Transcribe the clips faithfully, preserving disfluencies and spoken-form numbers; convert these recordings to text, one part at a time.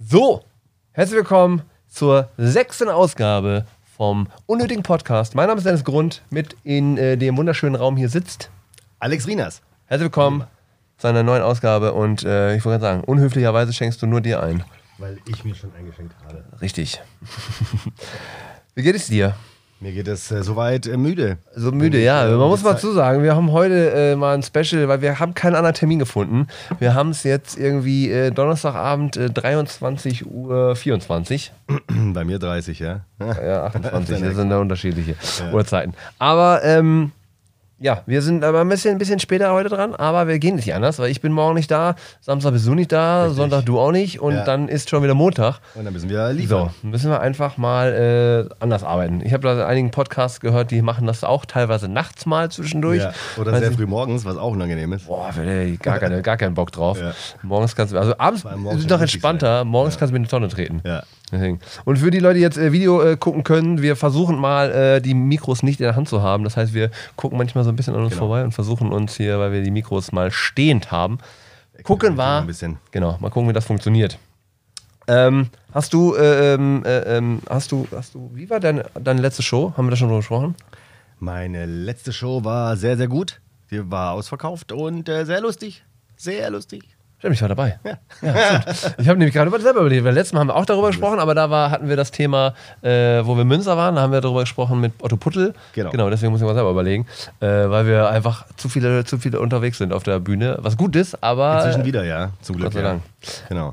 So, herzlich willkommen zur sechsten Ausgabe vom unnötigen Podcast. Mein Name ist Dennis Grund, mit in äh, dem wunderschönen Raum hier sitzt Alex Rieners. Herzlich willkommen zu einer neuen Ausgabe und äh, ich wollte gerade sagen, unhöflicherweise schenkst du nur dir ein. Weil ich mir schon eingeschenkt habe. Richtig. Wie geht es dir? Mir geht es äh, soweit äh, müde. So müde, ja. äh, Man muss mal Zeit- zusagen, wir haben heute äh, mal ein Special, weil wir haben keinen anderen Termin gefunden. Wir haben es jetzt irgendwie äh, Donnerstagabend äh, dreiundzwanzig Uhr vierundzwanzig. Bei mir dreißig, ja. Ja, achtundzwanzig, Deine das sind da unterschiedliche Ja. Uhrzeiten. Aber ähm, ja, wir sind aber ein bisschen, ein bisschen später heute dran, aber wir gehen nicht anders, weil ich bin morgen nicht da, Samstag bist du nicht da, Richtig. Sonntag du auch nicht und Ja. dann ist schon wieder Montag. Und dann müssen wir liefern. So, müssen wir einfach mal äh, anders arbeiten. Ich habe da einigen Podcasts gehört, die machen das auch teilweise nachts mal zwischendurch. Ja. Oder Weiß sehr ich- früh morgens, was auch unangenehm ist. Boah, ey, gar, keine, gar keinen Bock drauf. Ja. Morgens kannst du, also abends Vor allem morgens ist es doch kann richtig entspannter, sein. morgens Ja. kannst du mir in die Tonne treten. Ja. Deswegen. Und für die Leute, die jetzt äh, Video äh, gucken können, wir versuchen mal, äh, die Mikros nicht in der Hand zu haben. Das heißt, wir gucken manchmal so ein bisschen an uns Genau. vorbei und versuchen uns hier, weil wir die Mikros mal stehend haben, gucken wir wir, ein bisschen. genau, mal gucken, wie das funktioniert. Ähm, hast du, äh, ähm, äh, ähm, hast du, hast du, wie war deine, deine letzte Show? Haben wir da schon drüber gesprochen? Meine letzte Show war sehr, sehr gut. Die war ausverkauft und äh, sehr lustig. Sehr lustig. Stimmt, ich war dabei. Ja. Ja, stimmt. Ich habe nämlich gerade über selber überlegt, weil letztes Mal haben wir auch darüber gesprochen, aber da war, hatten wir das Thema, äh, wo wir in Münster waren, da haben wir darüber gesprochen mit Otto Puttel. Genau. Genau, deswegen muss ich mal selber überlegen, äh, weil wir einfach zu viele, zu viele unterwegs sind auf der Bühne, was gut ist, aber... Inzwischen wieder, ja. Zum Glück. Gott sei ja. Dank. Genau.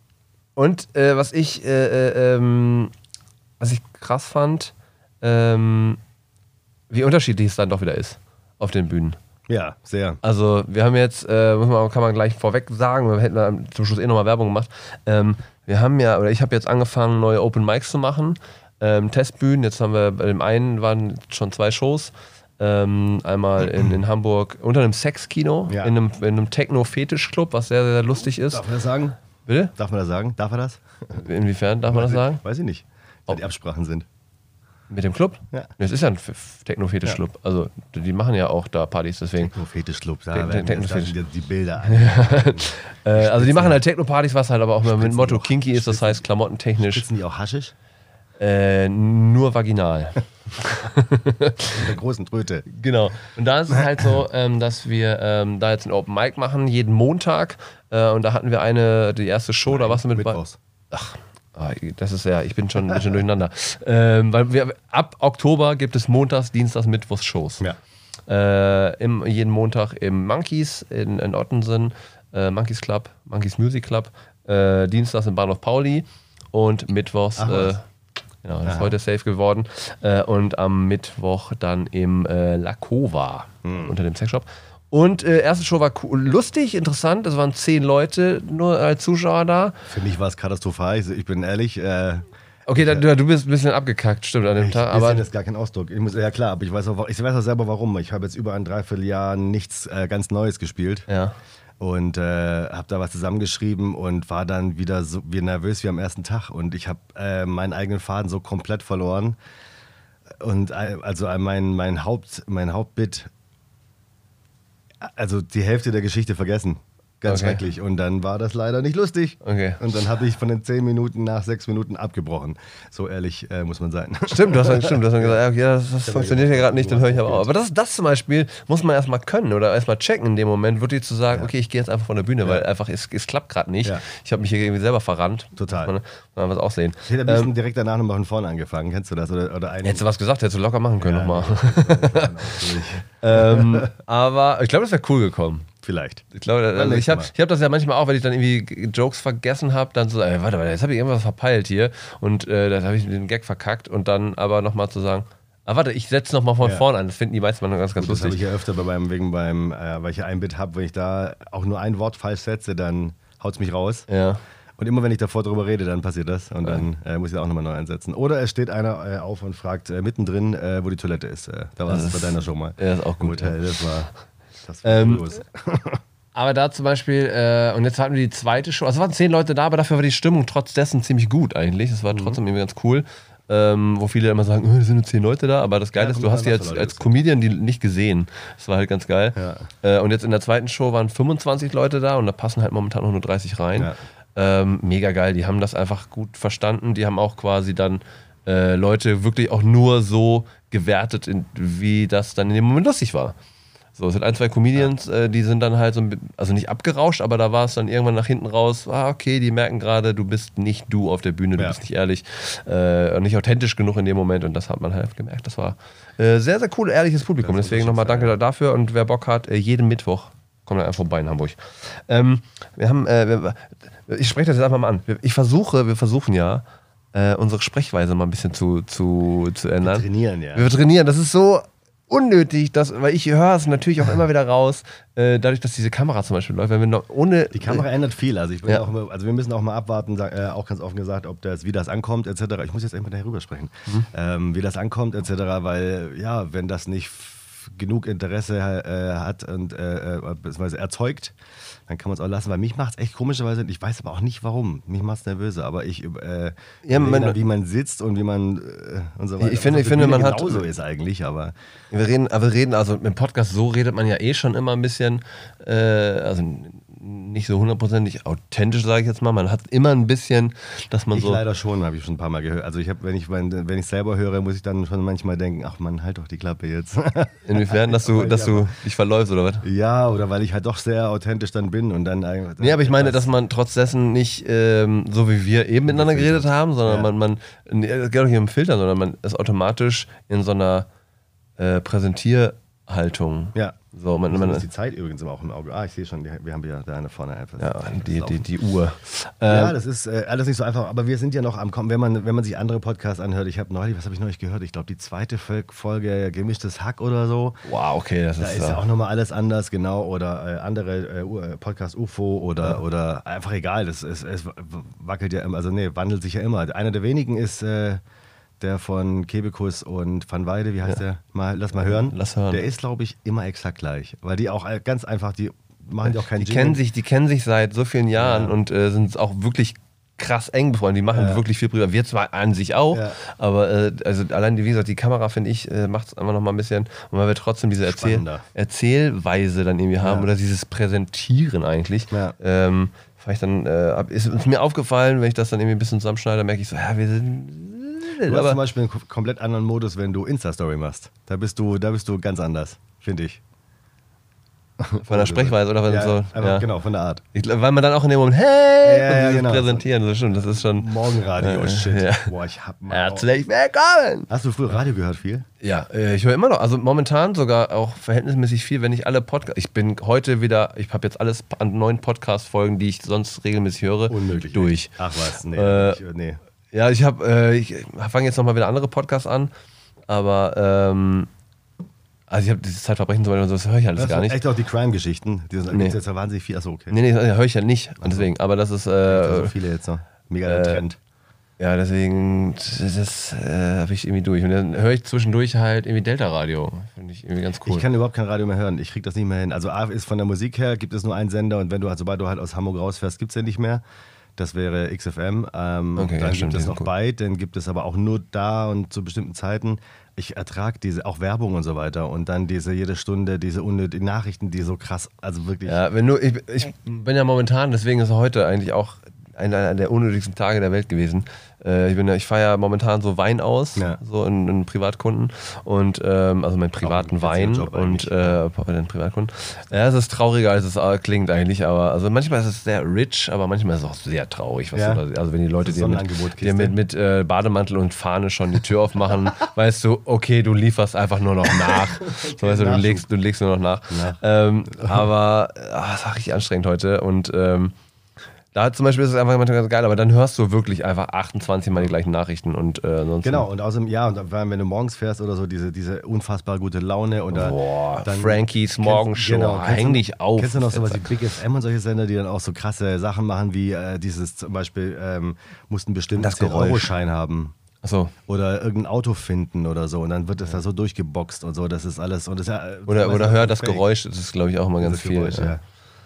Und äh, was ich, äh, äh, ähm, was ich krass fand, ähm, wie unterschiedlich es dann doch wieder ist auf den Bühnen. Ja, sehr. Also wir haben jetzt, äh, muss man, kann man gleich vorweg sagen, wir hätten da zum Schluss eh nochmal Werbung gemacht. Ähm, wir haben ja, oder ich habe jetzt angefangen, neue Open Mics zu machen, ähm, Testbühnen. Jetzt haben wir, bei dem einen waren schon zwei Shows. Ähm, einmal in, in Hamburg unter einem Sexkino, Ja. in einem, in einem Techno-Fetisch-Club, was sehr, sehr lustig ist. Darf man das sagen? Bitte? Darf man das sagen? Darf er das? Inwiefern darf man das sagen? Weiß ich nicht. Weil die Absprachen sind. Mit dem Club? Ja. Nee, es ist ja ein F- Techno-Fetisch-Club. Also die die machen ja auch da Partys, deswegen. Techno-Fetisch-Club, da Te- werden Techno- jetzt Fetisch. dann die Bilder an. Äh, also die machen halt Techno-Partys, was halt aber auch mit dem Spitzen Motto noch. kinky ist, das heißt klamottentechnisch. Sitzen die auch Haschisch? Äh, nur vaginal. Mit der großen Tröte. Genau. Und da ist es halt so, ähm, dass wir ähm, da jetzt ein Open Mic machen, jeden Montag. Äh, und da hatten wir eine, die erste Show, da warst du mit bei. Mittwochs. Ah, das ist ja, ich bin schon ein bisschen durcheinander. Ähm, weil wir, ab Oktober gibt es Montags, Dienstags, Mittwochs Shows. Ja. Äh, im, jeden Montag im Monkeys in, in Ottensen, äh, Monkeys Club, Monkeys Music Club. Äh, Dienstags im Bahnhof Pauli und Mittwochs, Ach, äh, was. genau, das ist Aha. heute safe geworden. Äh, und am Mittwoch dann im äh, La Cova Hm. unter dem Sexshop. Und äh, erste Show war cool, lustig, interessant. Es waren zehn Leute nur als Zuschauer da. Für mich war es katastrophal. Ich, ich bin ehrlich. Äh, Okay, da, du bist ein bisschen abgekackt, stimmt, an dem ich, Tag. aber Aber ist gar kein Ausdruck. Ich muss, ja klar, aber ich weiß auch, ich weiß auch selber warum. Ich habe jetzt über ein Dreivierteljahr nichts äh, ganz Neues gespielt. ja. Und äh, habe da was zusammengeschrieben und war dann wieder so wie nervös wie am ersten Tag. Und ich habe äh, meinen eigenen Faden so komplett verloren. Und äh, also äh, mein, mein, Haupt, mein Hauptbit, also die Hälfte der Geschichte vergessen. Ganz Okay. schrecklich. Und dann war das leider nicht lustig. Okay. Und dann habe ich von den zehn Minuten nach sechs Minuten abgebrochen. So ehrlich äh, muss man sein. Stimmt, du hast dann, stimmt, du hast dann gesagt, ja, das, das funktioniert ja gerade nicht, dann höre ich aber Du auf. hast Aber das, das zum Beispiel muss man erstmal können oder erstmal checken in dem Moment, wirklich zu sagen, Ja. okay, ich gehe jetzt einfach von der Bühne, weil Ja. einfach es, es klappt gerade nicht. Ja. Ich habe mich hier irgendwie selber verrannt. Total. Muss man, muss man was auch sehen. Ich hätte am liebsten direkt danach nochmal von vorne angefangen. Kennst du das? Oder, oder einen, Hättest du was gesagt, hättest du locker machen können Ja, nochmal. durch. ähm, aber ich glaube, das wäre cool gekommen. Vielleicht. Ich glaube, also ich nächstes habe Mal. ich hab das ja manchmal auch, wenn ich dann irgendwie Jokes vergessen habe, dann so, ey, warte, warte, jetzt habe ich irgendwas verpeilt hier und äh, dann habe ich den Gag verkackt und dann aber nochmal zu sagen, ah, warte, ich setze nochmal von Ja. vorne an. Das finden die meisten mal ganz, ganz Gut, das habe lustig. ich ja öfter bei meinem, wegen beim, äh, weil ich ja ein Bit habe, wenn ich da auch nur ein Wort falsch setze, dann haut es mich raus. Ja. Und immer wenn ich davor drüber rede, dann passiert das und dann äh, muss ich da auch nochmal neu einsetzen. Oder es steht einer äh, auf und fragt äh, mittendrin, äh, wo die Toilette ist. Äh, da war es Das bei ist- deiner Show mal. Ja, ist auch Im gut. Hotel, Ja. das war, das war Ähm, los. Aber da zum Beispiel, äh, und jetzt hatten wir die zweite Show, also es waren zehn Leute da, aber dafür war die Stimmung trotz dessen ziemlich gut eigentlich. Es war trotzdem irgendwie ganz cool. Ähm, wo viele immer sagen, oh, es sind nur zehn Leute da, aber das Geile Ja, ist, kommt du drauf hast an, die was als, für Leute als das sind. Comedian die nicht gesehen. Das war halt ganz geil. Ja. Äh, und jetzt in der zweiten Show waren fünfundzwanzig Leute da und da passen halt momentan noch nur dreißig rein. Ja. Ähm, mega geil, die haben das einfach gut verstanden. Die haben auch quasi dann äh, Leute wirklich auch nur so gewertet, in, wie das dann in dem Moment lustig war. So, es sind ein, zwei Comedians, äh, die sind dann halt so, ein, also nicht abgerauscht, aber da war es dann irgendwann nach hinten raus, ah, okay, die merken gerade, du bist nicht du auf der Bühne, du ja. bist nicht ehrlich äh, und nicht authentisch genug in dem Moment und das hat man halt gemerkt. Das war äh, sehr, sehr cool, ehrliches Publikum. Deswegen nochmal danke ja. dafür und wer Bock hat, äh, jeden Mittwoch kommt dann einfach vorbei in Hamburg. Ähm, wir haben, äh, wir, ich spreche das jetzt einfach mal an. Ich versuche, wir versuchen ja, äh, unsere Sprechweise mal ein bisschen zu, zu, zu ändern. Wir trainieren, ja. Wir trainieren, das ist so unnötig, dass, weil ich höre es natürlich auch immer wieder raus, äh, dadurch, dass diese Kamera zum Beispiel läuft, wenn wir noch ohne... Die Kamera äh, ändert viel, also ich bin ja. auch immer, also wir müssen auch mal abwarten, sag, äh, auch ganz offen gesagt, ob das, wie das ankommt, et cetera. Ich muss jetzt einfach darüber sprechen, mhm. ähm, wie das ankommt, et cetera, weil, ja, wenn das nicht f- genug Interesse äh, hat und äh, beziehungsweise erzeugt, dann kann man es auch lassen, weil mich macht es echt komischerweise, ich weiß aber auch nicht warum, mich macht es nervöse, aber ich äh, ja, man, dann, wie man sitzt und wie man äh, und so weiter. Ich finde, ich finde man hat... genauso ist eigentlich, aber... Wir reden, aber wir reden, also im Podcast so redet man ja eh schon immer ein bisschen, äh, also nicht so hundertprozentig authentisch, sage ich jetzt mal. Man hat immer ein bisschen, dass man ich so... Ich leider schon, habe ich schon ein paar Mal gehört. Also ich habe, wenn ich mein, wenn ich selber höre, muss ich dann schon manchmal denken, ach man, halt doch die Klappe jetzt. Inwiefern, dass du, dass du dich verläufst oder was? Ja, oder weil ich halt doch sehr authentisch dann bin und dann einfach... Nee, aber ich meine, dass man trotz dessen nicht ähm, so wie wir eben miteinander geredet haben, sondern ja. man, man, es geht auch nicht um Filtern, sondern man ist automatisch in so einer äh, Präsentierhaltung. Ja. So, man, man ist die Zeit übrigens immer auch im Auge. Ah, ich sehe schon, die, wir haben ja da eine vorne einfach. Ja, die, die, die Uhr. Ja, ähm, das ist äh, alles nicht so einfach, aber wir sind ja noch am Kommen, wenn man, wenn man sich andere Podcasts anhört. Ich habe neulich, was habe ich neulich gehört? Ich glaube, die zweite Folge Gemischtes Hack oder so. Wow, okay, das da ist... Da ist ja auch nochmal alles anders, genau. Oder äh, andere äh, Podcast U F O oder, ja. oder einfach egal. Das ist, es wackelt ja immer, also nee, wandelt sich ja immer. Einer der wenigen ist... Äh, der von Kebekus und Van Weide, wie heißt ja. der? Mal, lass mal hören. Lass hören. Der ist, glaube ich, immer exakt gleich. Weil die auch ganz einfach, die machen ja auch keinen die kennen sich, Die kennen sich seit so vielen Jahren ja. und äh, sind auch wirklich krass eng befreundet. Die machen ja. wirklich viel privat. Wir zwar an sich auch, ja. aber äh, also allein, wie gesagt, die Kamera, finde ich, äh, macht es einfach noch mal ein bisschen, und weil wir trotzdem diese Erzähl Erzählweise dann irgendwie haben ja. oder dieses Präsentieren eigentlich, ja. ähm, ich dann, äh, ist, ist mir aufgefallen, wenn ich das dann irgendwie ein bisschen zusammenschneide, merke ich so, ja, wir sind... Du hast zum Beispiel einen komplett anderen Modus, wenn du Insta-Story machst. Da bist du, da bist du ganz anders, finde ich. Von der Sprechweise oder ja, so? Einfach, ja. Genau, von der Art. Ich, weil man dann auch in dem Moment, hey, ja, ja, genau. präsentieren, so schon, das ist schon... Morgenradio, äh, shit. Ja. Boah, ich hab mal... Herzlich willkommen! Hast du früher Radio gehört viel? Ja, äh, ich höre immer noch, also momentan sogar auch verhältnismäßig viel, wenn ich alle Podcasts... Ich bin heute wieder, ich habe jetzt alles an neuen Podcast-Folgen, die ich sonst regelmäßig höre, Unmöglich. durch. Ach was, nee. Äh, ich, nee. Ja, ich habe, äh, ich fange jetzt nochmal wieder andere Podcasts an, aber... Ähm, Also ich habe dieses Zeitverbrechen zum Beispiel, das höre ich alles das gar nicht. Echt auch die Crime-Geschichten, die sind nee. jetzt ja wahnsinnig viel. Achso, okay. Nee, nee, höre ich ja nicht. Und deswegen, aber das ist... Äh, so viele jetzt noch. Mega der äh, Trend. Ja, deswegen, das äh, habe ich irgendwie durch. Und dann höre ich zwischendurch halt irgendwie Delta-Radio. Finde ich irgendwie ganz cool. Ich kann überhaupt kein Radio mehr hören. Ich kriege das nicht mehr hin. Also A ist von der Musik her, gibt es nur einen Sender und wenn du, sobald du halt aus Hamburg rausfährst, gibt es den nicht mehr. Das wäre X F M. Ähm, okay, dann ja, gibt es noch cool. Byte, dann gibt es aber auch nur da und zu bestimmten Zeiten. Ich ertrage diese, auch Werbung und so weiter und dann diese jede Stunde, diese unnötigen Nachrichten, die so krass, also wirklich... Ja, wenn du, ich, ich bin ja momentan, deswegen ist heute eigentlich auch einer der unnötigsten Tage der Welt gewesen. Äh, ich bin ja, ich fahre ja momentan so Wein aus, ja. so in, in Privatkunden und ähm, also meinen privaten Wein und äh, den Privatkunden. Ja, es ist trauriger, als es klingt eigentlich, aber also manchmal ist es sehr rich, aber manchmal ist es auch sehr traurig. Was ja. du da, also wenn die Leute dir so mit, dir mit, mit äh, Bademantel und Fahne schon die Tür aufmachen, weißt du, okay, du lieferst einfach nur noch nach. okay, so, weißt du, du legst, du legst nur noch nach. Ähm, aber ach, das war richtig anstrengend heute und ähm, da zum Beispiel ist es einfach immer ganz geil, aber dann hörst du wirklich einfach achtundzwanzig Mal die gleichen Nachrichten und äh, sonst. Genau, und außerdem, ja, und wenn du morgens fährst oder so, diese, diese unfassbar gute Laune oder. Boah, dann Frankies Morgenshow, genau, häng dich auf. Kennst du noch sowas wie Big F M und solche Sender, die dann auch so krasse Sachen machen, wie äh, dieses zum Beispiel, ähm, mussten bestimmt einen zehn-Euro-Schein haben. Ach so. Oder irgendein Auto finden oder so und dann wird das ja. da so durchgeboxt und so, das ist alles. Und das ist ja, oder oder hör das fake. Geräusch, das ist glaube ich auch immer ganz viel. Geräusch, ja. Ja.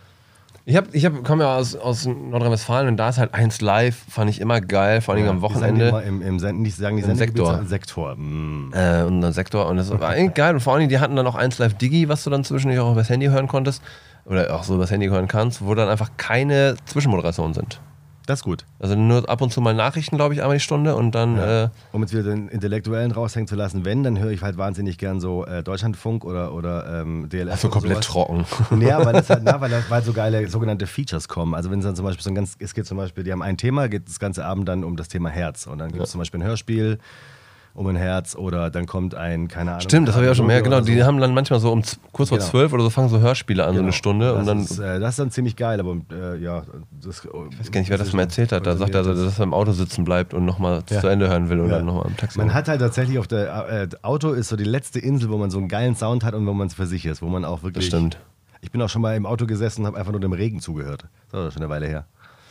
Ich, hab, ich hab, komme ja aus, aus Nordrhein-Westfalen und da ist halt eins live, fand ich immer geil, vor allem ja, am Wochenende. Die im, im, Send, nicht sagen die Im Sektor. Sektor. Mm. Äh, und dann Sektor und das war eigentlich geil und vor allem die hatten dann auch eins live Digi, was du dann zwischendurch auch übers Handy hören konntest oder auch so übers Handy hören kannst, wo dann einfach keine Zwischenmoderationen sind. Das ist gut. Also nur ab und zu mal Nachrichten, glaube ich, einmal die Stunde und dann... Ja. Äh, um jetzt wieder den Intellektuellen raushängen zu lassen, wenn, dann höre ich halt wahnsinnig gern so äh, Deutschlandfunk oder, oder ähm, D L F. also komplett sowas. trocken. Ja, weil, das halt, na, weil, das, weil so geile sogenannte Features kommen. Also wenn es dann zum Beispiel so ein ganz, es geht zum Beispiel, die haben ein Thema, geht das ganze Abend dann um das Thema Herz. Und dann gibt es ja. zum Beispiel ein Hörspiel um ein Herz oder dann kommt ein, keine Ahnung. Stimmt, das habe ich auch schon mehr, genau. So. Die haben dann manchmal so um kurz vor genau. zwölf oder so fangen so Hörspiele an, genau. so eine Stunde. Das, und dann, ist, äh, das ist dann ziemlich geil, aber äh, ja. Das, ich weiß gar nicht, wer das mal erzählt hat. Da sagt er, also, dass er im Auto sitzen bleibt und nochmal ja. zu Ende hören will oder ja. nochmal am Taxi. Man hat halt tatsächlich auf der äh, Auto ist so die letzte Insel, wo man so einen geilen Sound hat und wo man für sich ist, wo man auch wirklich. Das stimmt. Ich bin auch schon mal im Auto gesessen und habe einfach nur dem Regen zugehört. Das ist schon eine Weile her.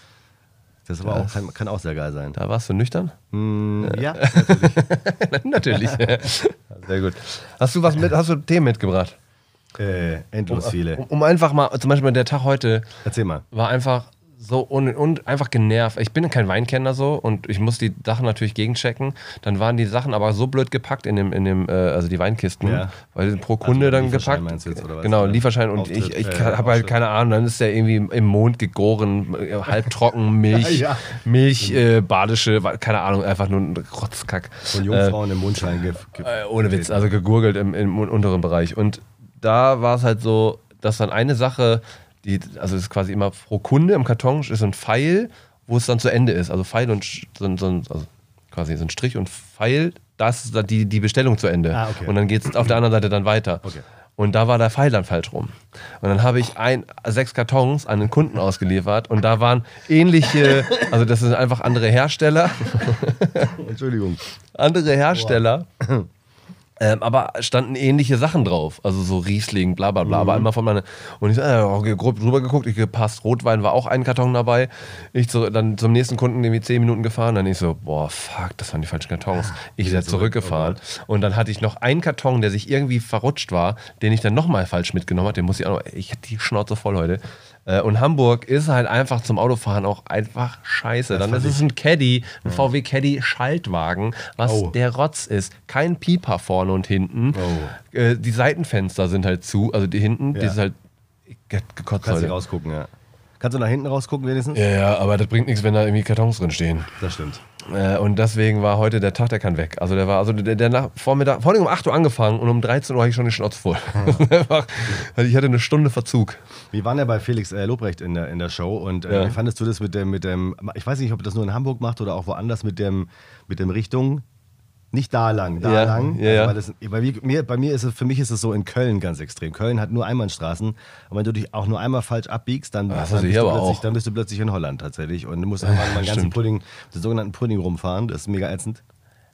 Das aber auch, kann, kann auch sehr geil sein. Da warst du nüchtern? Mm, ja, natürlich. natürlich. Sehr gut. Hast du was mit, hast du Themen mitgebracht? Äh, endlos um, viele. Um, um einfach mal, zum Beispiel der Tag heute Erzähl mal. war einfach so und, und einfach genervt. Ich bin kein Weinkenner so und ich muss die Sachen natürlich gegenchecken. Dann waren die Sachen aber so blöd gepackt in dem, in dem äh, also die Weinkisten, ja. weil pro Kunde also dann gepackt. Meinst du jetzt, oder was? Genau, Lieferschein und Auftritt, ich, ich äh, habe halt keine Ahnung, dann ist der irgendwie im Mond gegoren, halbtrocken, Milch, ja, ja. Milch, äh, badische, keine Ahnung, einfach nur ein Rotzkack. Von Jungfrauen äh, im Mundschein. Ge ge äh, ohne Witz, also gegurgelt im, im unteren Bereich. Und da war es halt so, dass dann eine Sache, die, also es ist quasi immer pro Kunde im Karton ist so ein Pfeil, wo es dann zu Ende ist. Also Pfeil und so ein, so ein, also quasi so ein Strich und Pfeil, das ist die, die Bestellung zu Ende. Ah, okay. Und dann geht es auf der anderen Seite dann weiter. Okay. Und da war der Pfeil dann falsch rum. Und dann habe ich ein, sechs Kartons an den Kunden ausgeliefert und da waren ähnliche, also das sind einfach andere Hersteller. Entschuldigung. Andere Hersteller. Wow. Ähm, aber standen ähnliche Sachen drauf. Also so Riesling, bla bla bla. Mhm. Aber einmal von meiner. Und ich habe äh, grob drüber geguckt, ich gepasst. Rotwein war auch ein Karton dabei. Ich so, dann zum nächsten Kunden irgendwie zehn Minuten gefahren. Dann ich so, boah, fuck, das waren die falschen Kartons. Ich bin zurückgefahren. Oh, und dann hatte ich noch einen Karton, der sich irgendwie verrutscht war, den ich dann nochmal falsch mitgenommen habe. Den muss ich auch noch. Ich hatte die Schnauze voll heute. Und Hamburg ist halt einfach zum Autofahren auch einfach scheiße. Das dann ist es ein Caddy, ein ja. V W Caddy Schaltwagen, was oh. der Rotz ist. Kein Pieper vorne und hinten. Oh. Äh, die Seitenfenster sind halt zu, also die hinten, ja. die ist halt gekotzt. Kannst du rausgucken, ja. Kannst du nach hinten rausgucken wenigstens? Ja, ja, aber das bringt nichts, wenn da irgendwie Kartons drin stehen. Das stimmt. Äh, und deswegen war heute der Tag, der kann weg. Also der war, also der, der nach, Vormittag, vor allem um acht Uhr angefangen und um dreizehn Uhr hatte ich schon die Schnauze voll. Ja. Also ich hatte eine Stunde Verzug. Wir waren ja bei Felix äh, Lobrecht in der, in der Show und äh, ja. wie fandest du das mit dem, mit dem, ich weiß nicht, ob er das nur in Hamburg macht oder auch woanders mit dem, mit dem Richtung, nicht da lang, da ja. lang. Ja, also, ja. weil das, bei, mir, bei mir ist es, für mich ist es so in Köln ganz extrem. Köln hat nur Einbahnstraßen und wenn du dich auch nur einmal falsch abbiegst, dann, das dann, bist, bist du plötzlich, dann bist du plötzlich in Holland tatsächlich und du musst einfach mal einen ganzen Pudding, den sogenannten Pudding rumfahren, das ist mega ätzend.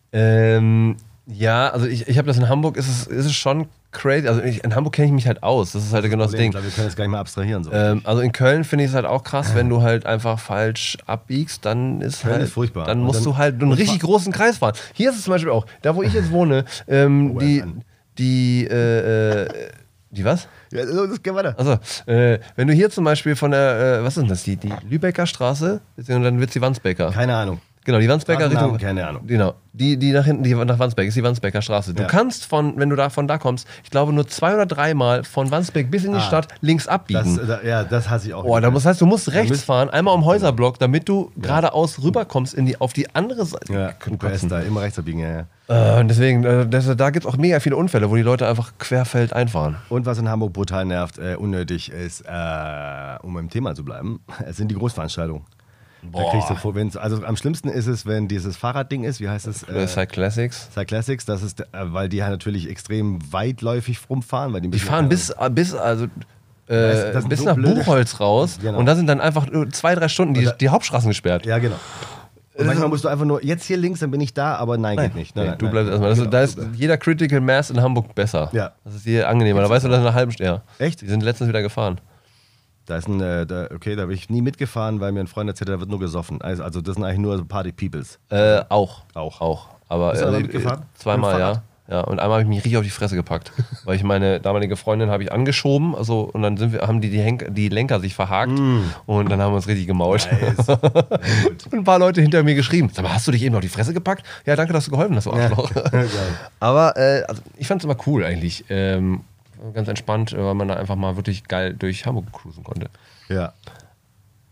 Ähm, ja, also ich, ich habe das in Hamburg, ist es, ist es schon crazy, also ich, in Hamburg kenne ich mich halt aus, das ist halt das genau das Ding. Ich glaube, wir können das gar nicht mal abstrahieren. So. Ähm, also in Köln finde ich es halt auch krass, wenn du halt einfach falsch abbiegst, dann ist Köln halt, ist furchtbar. Dann musst dann, du halt einen richtig großen Kreis fahren. Hier ist es zum Beispiel auch, da wo ich jetzt wohne, ähm, oh, die, die, äh, äh, die was? Ja, das geht weiter. Also, äh, wenn du hier zum Beispiel von der, äh, was ist denn das, die, die Lübecker Straße, dann wird es die Wandsbeker. Keine Ahnung. Genau, die Wandsbeker Richtung. Keine Ahnung. Genau. Die, die nach hinten, die nach Wandsbek, ist die Wandsbeker Straße. Du ja. kannst von, wenn du da von da kommst, ich glaube nur zwei oder dreimal von Wandsbek bis in die ah, Stadt links abbiegen. Das, da, ja, das hasse ich auch. Oh, das heißt, du musst rechts müsst, fahren, einmal um Häuserblock, damit du ja. geradeaus rüberkommst in die, auf die andere Seite. Ja, U P S da, immer rechts abbiegen, ja, ja. Äh, und deswegen, äh, das, da gibt es auch mega viele Unfälle, wo die Leute einfach querfeld einfahren. Und was in Hamburg brutal nervt, äh, unnötig ist, äh, um im Thema zu bleiben, es sind die Großveranstaltungen. Boah. Da kriegst du vor, wenn's, also am schlimmsten ist es, wenn dieses Fahrradding ist, wie heißt es? Äh, Cyclassics. Cyclassics, das ist, äh, weil die halt natürlich extrem weitläufig rumfahren. Weil die, die fahren bis, bis, also, äh, das, das bis so nach blöde Buchholz raus genau. und da sind dann einfach zwei, drei Stunden die, da, die Hauptstraßen gesperrt. Ja, genau. Und manchmal musst du einfach nur, jetzt hier links, dann bin ich da, aber nein, nein geht nicht. Nein, nein, nein, du nein, bleibst erstmal. genau, Da ist jeder Critical Mass in Hamburg besser. Ja. Das ist hier angenehmer. Da weißt du, dass eine halbe Stunde. Ja. Echt? Die sind letztens wieder gefahren. Da ist ein, äh, da, okay, da bin ich nie mitgefahren, weil mir ein Freund erzählt hat, da wird nur gesoffen. Also, also das sind eigentlich nur Party-Peoples. Äh, auch. Auch. Auch. Aber Bist du äh, da mitgefahren? Zweimal, ja. Ja, und einmal habe ich mich richtig auf die Fresse gepackt, weil ich meine damalige Freundin habe ich angeschoben, also und dann sind wir, haben die die, Henk, die Lenker sich verhakt mm. und dann haben wir uns richtig gemault. Nice. Und ein paar Leute hinter mir geschrieben, sag mal, hast du dich eben auf die Fresse gepackt? Ja, danke, dass du geholfen hast, du Arschloch. Ja. Aber äh, also ich fand es immer cool eigentlich, ähm, ganz entspannt, weil man da einfach mal wirklich geil durch Hamburg cruisen konnte. Ja.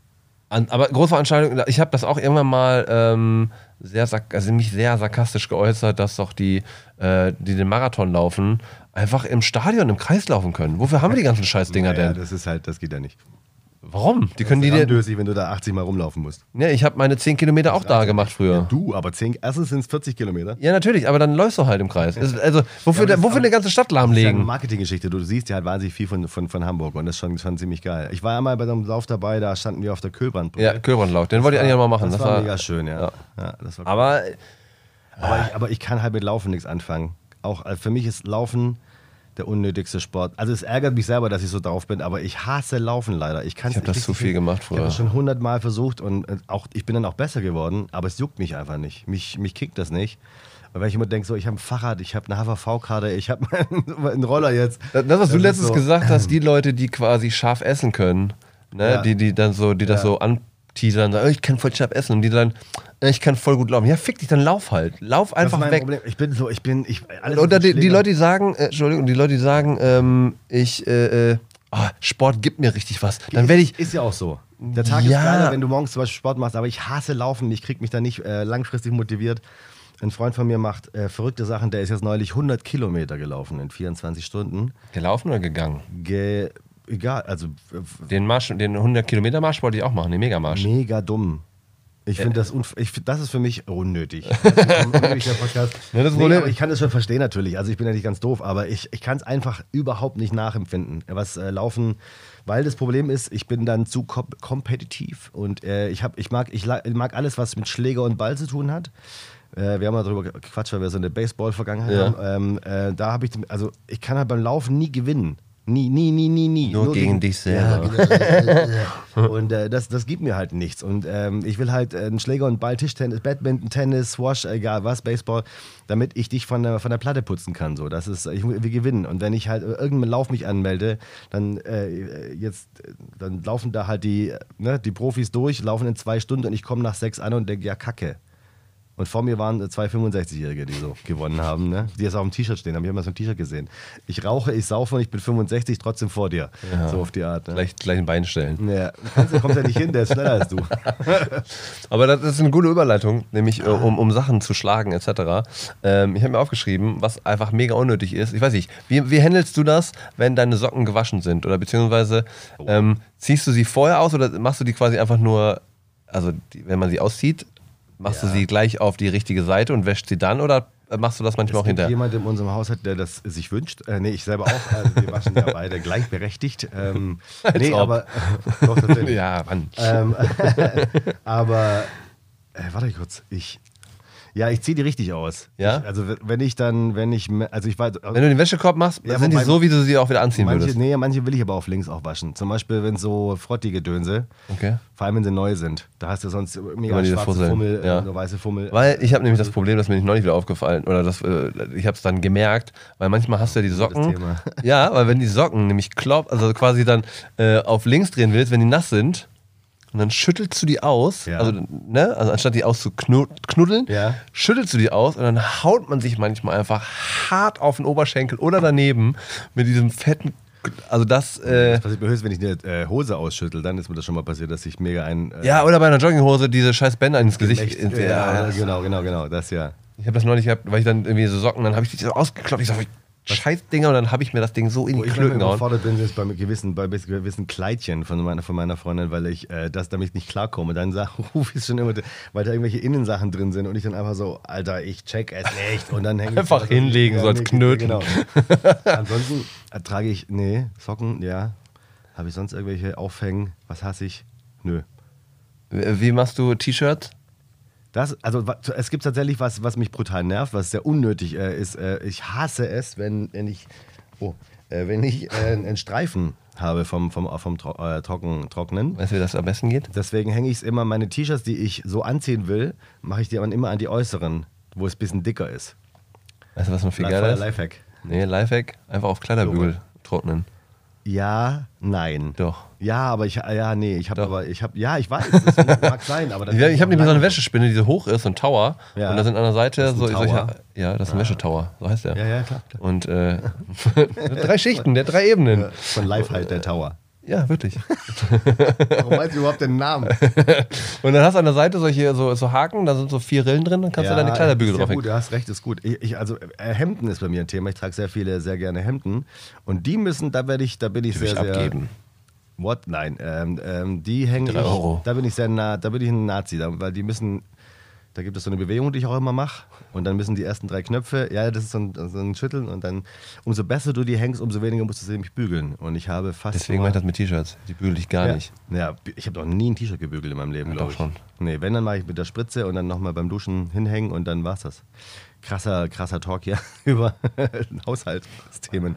An, aber Großveranstaltungen, ich habe das auch irgendwann mal ähm, sehr, also mich sehr sarkastisch geäußert, dass doch die, äh, die den Marathon laufen, einfach im Stadion, im Kreis laufen können. Wofür haben wir die ganzen Scheißdinger naja, denn? das ist halt, das geht ja nicht. Warum? Die das können ist die andösig, wenn du da achtzig Mal rumlaufen musst. Ja, ich habe meine zehn Kilometer auch da gemacht früher. Ja, du, aber zehn, erstens sind es vierzig Kilometer. Ja, natürlich, aber dann läufst du halt im Kreis. Also, also wofür, Ja, der, das- wofür aber eine ganze Stadt Das ist ja eine lahmlegen? Marketinggeschichte. Du siehst ja halt wahnsinnig viel von, von, von Hamburg und das ist schon, schon ziemlich geil. Ich war einmal bei so einem Lauf dabei, da standen wir auf der Kühlbrandbrücke. Ja, Kühlbrandlauf, den wollte ich eigentlich noch mal machen. Das, Das war, war, mega schön, ja. ja. ja das war cool. aber aber, ich, aber ich kann halt mit Laufen nichts anfangen. Auch äh, für mich ist Laufen der unnötigste Sport. Also es ärgert mich selber, dass ich so drauf bin, aber ich hasse Laufen leider. Ich, kann's Ich hab nicht das zu richtig viel hin- gemacht Ich früher. habe das schon hundertmal versucht und äh, auch, ich bin dann auch besser geworden, aber es juckt mich einfach nicht. Mich, mich kickt das nicht. Und wenn ich immer denke, so, ich habe ein Fahrrad, ich habe eine H V V-Karte, ich habe einen Roller jetzt. das, was Das du ist letztens so- gesagt hast, die Leute, die quasi scharf essen können, ne, Ja. die, die dann so, die das Ja. so anteasern, sagen, oh, ich kann voll scharf essen und die dann, äh, ich kann voll gut laufen. Ja, fick dich, dann lauf halt. Lauf Das ist einfach mein weg. Problem. Ich bin so, ich bin, ich, alles Oder ist die, die Schläger. Leute, die sagen, äh, Entschuldigung, die Leute, die sagen, ähm, ich, äh, äh, oh, Sport gibt mir richtig was. Dann werde ich, Ist ja auch so. Der Tag Ja. ist geiler, wenn du morgens zum Beispiel Sport machst, aber ich hasse Laufen, ich krieg mich da nicht äh, langfristig motiviert. Ein Freund von mir macht äh, verrückte Sachen, der ist jetzt neulich hundert Kilometer gelaufen in vierundzwanzig Stunden. gelaufen oder gegangen? Ge egal, also äh, Den Marsch, den hundert Kilometer Marsch wollte ich auch machen, den Megamarsch. mega dumm. Ich finde das, unf- ich find, das ist für mich unnötig. Das ist ein unnötiger Podcast. Ja, das nee, Problem- aber ich kann das schon verstehen natürlich. Also ich bin ja nicht ganz doof, aber ich, ich kann es einfach überhaupt nicht nachempfinden, was äh, Laufen, weil das Problem ist, ich bin dann zu kom kompetitiv und äh, ich, hab, ich, mag, ich la- mag alles, was mit Schläger und Ball zu tun hat. Äh, wir haben mal darüber gequatscht, weil wir so eine Baseball-Vergangenheit Ja. haben. Ähm, äh, da habe ich, also ich kann halt beim Laufen nie gewinnen. Nie, nie, nie, nie, nie. Nur gegen dich selber. Ja. Und äh, das, das gibt mir halt nichts. Und ähm, ich will halt äh, einen Schläger und Ball, Tischtennis, Badminton, Tennis, Squash, egal was, Baseball, damit ich dich von der, von der Platte putzen kann. So. Das ist, ich, wir gewinnen. Und wenn ich halt irgendeinen Lauf mich anmelde, dann äh, jetzt, dann laufen da halt die, ne, die Profis durch, laufen in zwei Stunden und ich komme nach sechs an und denke, ja, Kacke. Und vor mir waren zwei fünfundsechzigjährige, die so gewonnen haben, ne? Die jetzt auf dem T-Shirt stehen haben. Ich habe mal so ein T-Shirt gesehen. Ich rauche, ich saufe und ich bin fünfundsechzig, trotzdem vor dir. Ja. So auf die Art. Ne? Gleich, gleich ein Bein stellen. Ja, kannst, du kommst ja nicht hin, der ist schneller als du. Aber das ist eine gute Überleitung, nämlich äh, um, um Sachen zu schlagen et cetera. Ähm, ich habe mir aufgeschrieben, was einfach mega unnötig ist. Ich weiß nicht, wie, wie handelst du das, wenn deine Socken gewaschen sind? Oder beziehungsweise ähm, ziehst du sie vorher aus oder machst du die quasi einfach nur, also die, wenn man sie auszieht, machst Ja. du sie gleich auf die richtige Seite und wäschst sie dann oder machst du das manchmal Es auch gibt hinterher? jemand in unserem Haushalt, der das sich wünscht. Äh, nee, ich selber auch. Also wir waschen ja beide gleichberechtigt. Ähm, nee, ob. aber doch, tatsächlich. Ja, Mann. Ähm, aber, äh, warte kurz, ich, ja, ich ziehe die richtig aus. Ja? Ich, also w- wenn ich dann, wenn ich, me- also ich war, Wenn du den Wäschekorb machst, Ja, sind die wobei- so, wie du sie auch wieder anziehen manche, würdest. nee, manche will ich aber auf links auch waschen. Zum Beispiel, wenn so frottige Dönse, Okay. vor allem wenn sie neu sind. Da hast du sonst mega Immer diese schwarze Fusseln, Fummel, ja. äh, nur weiße Fummel. Weil ich habe nämlich das Problem, das mir nicht neulich wieder aufgefallen, oder das, äh, ich habe es dann gemerkt, weil manchmal hast du ja die Socken. Thema. Ja, weil wenn die Socken nämlich klopp, also quasi dann äh, auf links drehen willst, wenn die nass sind, und dann schüttelst du die aus, Ja. also, ne, also anstatt die auszuknuddeln, Ja. schüttelst du die aus und dann haut man sich manchmal einfach hart auf den Oberschenkel oder daneben mit diesem fetten, also das, äh, Das passiert mir höchstens, wenn ich eine äh, Hose ausschüttel, dann ist mir das schon mal passiert, dass ich mega ein... Äh, ja, oder bei einer Jogginghose diese scheiß Bänder ins Gesicht. Echt, ins, ja, ja, genau, genau, genau, das ja. Ich habe das neulich gehabt, weil ich dann irgendwie so Socken, dann habe ich die so ausgeklopft. Ich sag, scheiß Dinger, und dann habe ich mir das Ding so in Wo die ich Klöten manchmal gehauen. überfordert bin, ist bei gewissen, bei gewissen Kleidchen von meiner, von meiner Freundin, weil ich äh, das damit nicht klarkomme. Dann sag, ruf ich schon immer, weil da irgendwelche Innensachen drin sind und ich dann einfach so, Alter, ich check es nicht. Und dann hänge ich Einfach so- hinlegen, so als nee, Knöten. Genau. Ansonsten äh, trage ich, nee, Socken, ja. Habe ich sonst irgendwelche Aufhängen? Was hasse ich? Nö. Wie machst du T-Shirts? Das, also wa- es gibt tatsächlich was, was mich brutal nervt, was sehr unnötig äh, ist. Äh, ich hasse es, wenn, wenn ich, oh, äh, wenn ich äh, einen Streifen habe vom, vom, vom Tro äh, Trocken, Trocknen. Weißt du, wie das am besten geht? Deswegen hänge ich es immer, meine T-Shirts, die ich so anziehen will, mache ich die aber immer an die äußeren, wo es ein bisschen dicker ist. Weißt du, was noch viel Life- geiler ist? Lifehack. Nee, Lifehack, einfach auf Kleiderbügel trocknen. Ja, nein. Doch. Ja, aber ich, ja, nee, ich habe Doch. aber, ich habe, ja, ich weiß, das mag sein, aber dann Ich, ich habe nämlich so eine lange- Wäschespinne, die so hoch ist, so ein Tower. Ja. Und da sind an der Seite Das ist ein so solche. Tower? Ja, das ist ein Wäschetower, so heißt der. Ja, ja, klar. klar. Und äh, drei Schichten, der drei Ebenen. Von Live halt der Tower. Ja, wirklich. Warum meinst du überhaupt den Namen? Und dann hast du an der Seite solche so, so Haken, da sind so vier Rillen drin, dann kannst ja, du deine Kleiderbügel ist ja draufhängen. Gut, du hast recht, ist gut. Ich, ich, also äh, Hemden ist bei mir ein Thema. Ich trage sehr viele, sehr gerne Hemden. Und die müssen, da werde ich, da bin ich Die sehr, will ich sehr. abgeben. What? Nein, ähm, ähm, die hängen. Drei Euro. Da bin ich sehr nah, da bin ich ein Nazi, da, weil die müssen. Da gibt es so eine Bewegung, die ich auch immer mache. Und dann müssen die ersten drei Knöpfe, ja, das ist so ein, so ein Schütteln. Und dann, umso besser du die hängst, umso weniger musst du sie nämlich bügeln. Und ich habe fast. Deswegen mache ich das mit T-Shirts. Die bügel ich gar ja, nicht. Ja, ich habe noch nie ein T-Shirt gebügelt in meinem Leben, Ja, glaube doch ich. schon. Nee, wenn, dann mache ich mit der Spritze und dann nochmal beim Duschen hinhängen und dann war's das. Krasser, krasser Talk hier über Haushaltsthemen.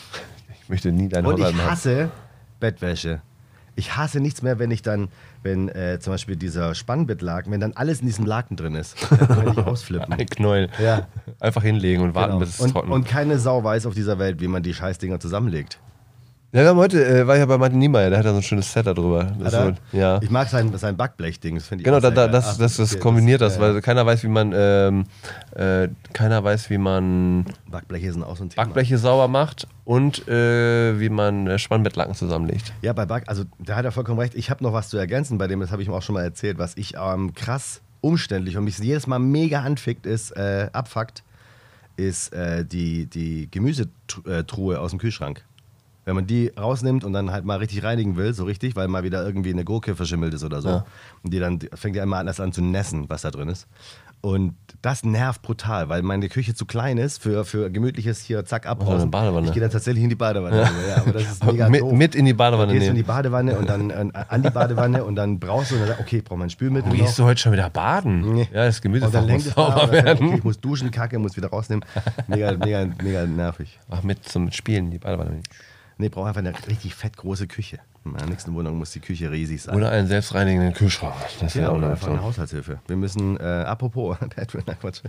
Ich möchte nie deine Und Haushalt ich machen. hasse Bettwäsche. Ich hasse nichts mehr, wenn ich dann, wenn äh, zum Beispiel dieser Spannbettlaken, wenn dann alles in diesem Laken drin ist. Dann kann ich ausflippen. Ein Knäuel. Ja. Einfach hinlegen und warten, Genau. bis es und, trocken und keine Sau weiß auf dieser Welt, wie man die Scheißdinger zusammenlegt. Ja, wir haben heute, äh, war ich ja bei Martin Niemeyer, der hat da so ein schönes Set da drüber. Das Hat er? ist so, ja. Ich mag sein, sein Backblechding, das finde ich Genau, auch da, sehr da, geil. das, Ach, das, das okay, kombiniert das, ja, weil ja. keiner weiß, wie man, ähm, äh, keiner weiß, wie man Backbleche sind auch so ein Thema. Backbleche sauber macht und äh, wie man äh, Spannbettlaken zusammenlegt. Ja, bei Back, also da hat er vollkommen recht. Ich habe noch was zu ergänzen bei dem, das habe ich ihm auch schon mal erzählt, was ich ähm, krass umständlich und mich jedes Mal mega anfickt, ist, äh, abfuckt, ist äh, die, die Gemüsetruhe aus dem Kühlschrank. Wenn man die rausnimmt und dann halt mal richtig reinigen will, so richtig, weil mal wieder irgendwie eine Gurke verschimmelt ist oder so. Ja. Und die dann die fängt ja immer anders an zu nässen, was da drin ist. Und das nervt brutal, weil meine Küche zu klein ist für, für gemütliches hier, zack, ab. Oder eine raus. Badewanne. Ich gehe dann tatsächlich in die Badewanne. Ja. Ja, aber das ist mega mit, doof. mit in die Badewanne Dann gehst du in die nehmen. Badewanne und dann äh, an die Badewanne und dann brauchst du und dann sagst, okay, ich brauche mein Spülmittel Wo noch. gehst du heute schon wieder baden? Nee. Ja, das Gemüse Und dann muss lenkt es da, sauber und dann, werden. okay, ich muss duschen, kacke, muss wieder rausnehmen. Mega, mega, mega nervig. Ach, mit zum Spielen in die Badewanne. Nee, ich brauche einfach eine richtig fett große Küche. In meiner nächsten Wohnung muss die Küche riesig sein. Oder einen selbstreinigenden Kühlschrank. Das ja, wäre auch oder eine einfach eine Option. Haushaltshilfe. Wir müssen, äh, apropos, Batman, na Quatsch.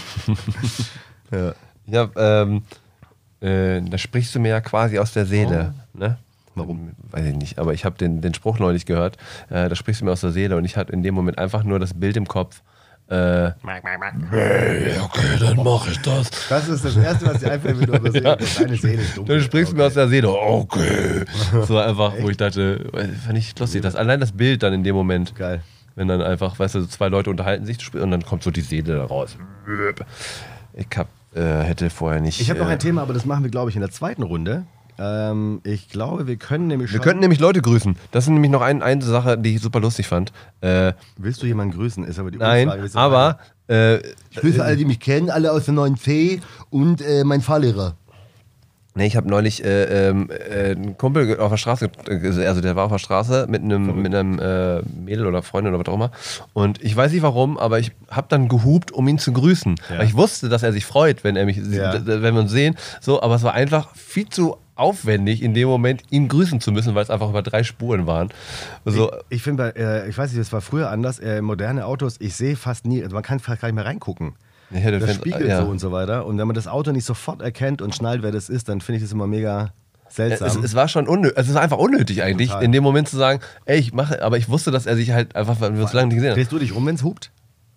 ja. Ja, ähm, äh, da sprichst du mir ja quasi aus der Seele. Ne? Warum? Weiß ich nicht, aber ich habe den, den Spruch neulich gehört, äh, da sprichst du mir aus der Seele und ich hatte in dem Moment einfach nur das Bild im Kopf. Äh, okay, dann mache ich das. Das ist das Erste, was dir einfällt, wenn du über Seele ja. Deine Seele ist dunkel. Dann sprichst du okay. mir aus der Seele. Okay. So einfach, wo ich dachte, fand ich lustig. Das, allein das Bild dann in dem Moment. Geil. Wenn dann einfach, weißt du, so zwei Leute unterhalten sich und dann kommt so die Seele da raus. Ich hab, äh, hätte vorher nicht. Ich habe noch äh, ein Thema, aber das machen wir, glaube ich, in der zweiten Runde. Ähm, ich glaube, wir können nämlich Wir schon... könnten nämlich Leute grüßen. Das ist nämlich noch ein, eine Sache, die ich super lustig fand. Äh, Willst du jemanden grüßen? Ist aber die nein, Umfrage. Willst du aber äh, Ich grüße alle, die mich kennen, alle aus der neuen C und äh, mein Fahrlehrer. nee, ich habe neulich äh, ähm, äh, einen Kumpel auf der Straße, äh, also der war auf der Straße mit einem, mit einem äh, Mädel oder Freundin oder was auch immer. Und ich weiß nicht warum, aber ich habe dann gehupt, um ihn zu grüßen. Ja. Weil ich wusste, dass er sich freut, wenn er mich, Ja. d- wenn wir uns sehen. So, aber es war einfach viel zu aufwendig, in dem Moment ihn grüßen zu müssen, weil es einfach über drei Spuren waren. So, Ich, ich finde, äh, ich weiß nicht, das war früher anders. Äh, moderne Autos, ich sehe fast nie, also man kann fast gar nicht mehr reingucken. ich hätte Das fand- spiegelt ja. so und so weiter. Und wenn man das Auto nicht sofort erkennt und schnallt, wer das ist, dann finde ich das immer mega seltsam. Es, es war schon unnötig, es ist einfach unnötig eigentlich, Total. in dem Moment zu sagen, ey, ich mache, aber ich wusste, dass er sich halt einfach, weil wir uns lange nicht gesehen haben. Drehst du dich um, wenn es hupt?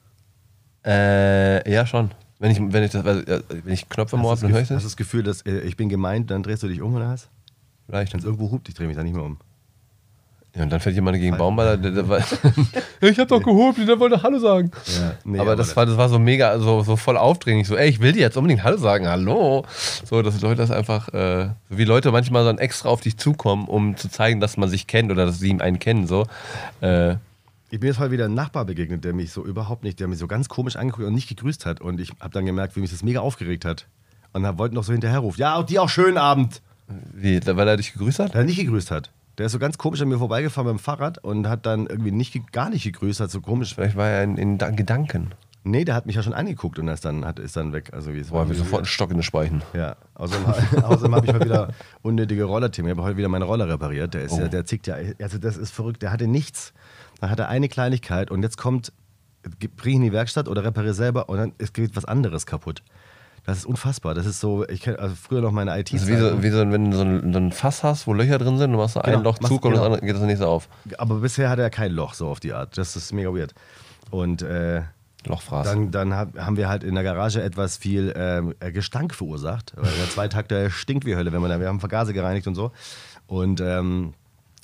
Äh, ja, schon. Wenn ich, wenn ich, das, weil, äh, wenn ich Knöpfe im Ohr habe, Hast du dann höre das ich Gefühl- hast das. du das Gefühl, dass äh, ich bin gemeint, dann drehst du dich um oder was? Vielleicht. Wenn es irgendwo hupt, ich drehe mich da nicht mehr um. Ja, und dann fährt jemand gegen den Baum, weil er, der, der, war- ich hab doch gehobt, der wollte Hallo sagen. Ja, nee, aber, das, war, das war so mega, so, so voll aufdringlich. So, ey, ich will dir jetzt unbedingt Hallo sagen, hallo. So, dass Leute das einfach, äh, so wie Leute manchmal dann extra auf dich zukommen, um zu zeigen, dass man sich kennt oder dass sie einen kennen. So. Äh, Ich bin jetzt heute wieder einem Nachbar begegnet, der mich so überhaupt nicht, der mich so ganz komisch angeguckt und nicht gegrüßt hat. Und ich habe dann gemerkt, wie mich das mega aufgeregt hat. Und hab, wollte noch so hinterherrufen. Ja, und die auch schönen Abend. wie, weil er dich gegrüßt hat? Der hat nicht gegrüßt hat. Der ist so ganz komisch an mir vorbeigefahren mit dem Fahrrad und hat dann irgendwie nicht, ge- gar nicht gegrüßt, hat so komisch. Vielleicht war er in, in Gedanken. Nee, der hat mich ja schon angeguckt und ist dann, hat, ist dann weg. Also wie es Boah, wir sofort einen Stock in den Speichen. Ja, außerdem, außerdem habe ich mal wieder unnötige Rollerthemen. Ich habe heute wieder meinen Roller repariert. Der, ist Oh. ja, der zickt ja, also das ist verrückt. Der hatte nichts. Dann hat er eine Kleinigkeit und jetzt kommt, bring ich in die Werkstatt oder repariere selber und dann ist, geht was anderes kaputt. Das ist unfassbar. Das ist so, ich kenne also früher noch meine I T. Das ist wie so, wie so, wenn du so ein, so ein Fass hast, wo Löcher drin sind, du machst so ein Genau, Loch machst- zu, kommt das genau. andere, geht das nächste auf. Aber bisher hat er kein Loch so auf die Art. Das ist mega weird. Und äh, Lochfraß. dann, dann hab, haben wir halt in der Garage etwas viel ähm, Gestank verursacht. Weil der Zweitakter stinkt wie Hölle, wenn man da, wir haben Vergaser gereinigt und so. Und ähm,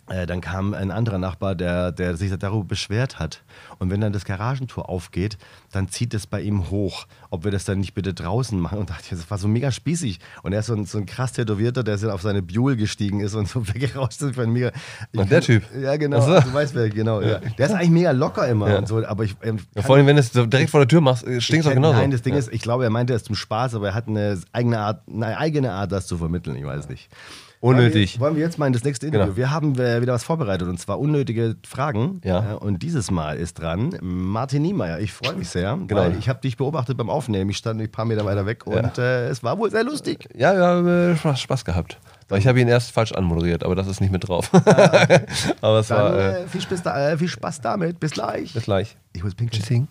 Äh, dann kam ein anderer Nachbar, der, der sich darüber beschwert hat. Und wenn dann das Garagentor aufgeht, dann zieht es bei ihm hoch, ob wir das dann nicht bitte draußen machen. Und dachte, das war so mega spießig. Und er ist so ein, so ein krass Tätowierter, der dann auf seine Buell gestiegen ist und so weggerauscht ist. Mega, und der Typ? Ja, genau. So. Du weißt wer, genau. Ja. Der ist eigentlich mega locker immer ja. und so. Aber ich, ähm, ja, vor allem, wenn du es so direkt vor der Tür machst, stinkt es auch genauso. Nein, das Ding ja. ist, ich glaube, er meinte es zum Spaß, aber er hat eine eigene Art, eine eigene Art, das zu vermitteln. Ich weiß nicht. Unnötig. Wollen wir, wollen wir jetzt mal in das nächste Interview? Genau. Wir haben äh, wieder was vorbereitet und zwar unnötige Fragen. Ja. Äh, und dieses Mal ist dran Martin Niemeyer. Ich freue mich sehr, genau. weil ich habe dich beobachtet beim Aufnehmen. Ich stand ein paar Meter weiter weg ja. und äh, es war wohl sehr lustig. Ja, wir haben äh, Spaß, Spaß gehabt. Weil ich habe ihn erst falsch anmoderiert, aber das ist nicht mit drauf. Ah, okay. aber es Dann, war, äh, äh, viel, Spaß da, äh, viel Spaß damit. Bis gleich. Bis gleich. Ich muss pinkeln. Tschüssing.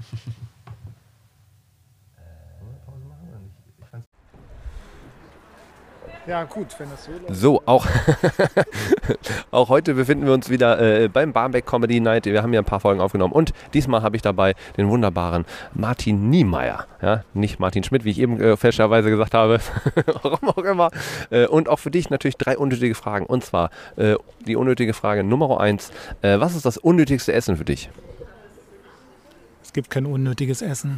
Ja, gut, wenn das so läuft. So, auch, auch heute befinden wir uns wieder äh, beim Barmbek Comedy Night. Wir haben ja ein paar Folgen aufgenommen und diesmal habe ich dabei den wunderbaren Martin Niemeyer. Ja, nicht Martin Schmidt, wie ich eben äh, fälschlicherweise gesagt habe. Warum auch immer. Äh, und auch für dich natürlich drei unnötige Fragen. Und zwar äh, die unnötige Frage Nummer eins. Äh, was ist das unnötigste Essen für dich? Es gibt kein unnötiges Essen.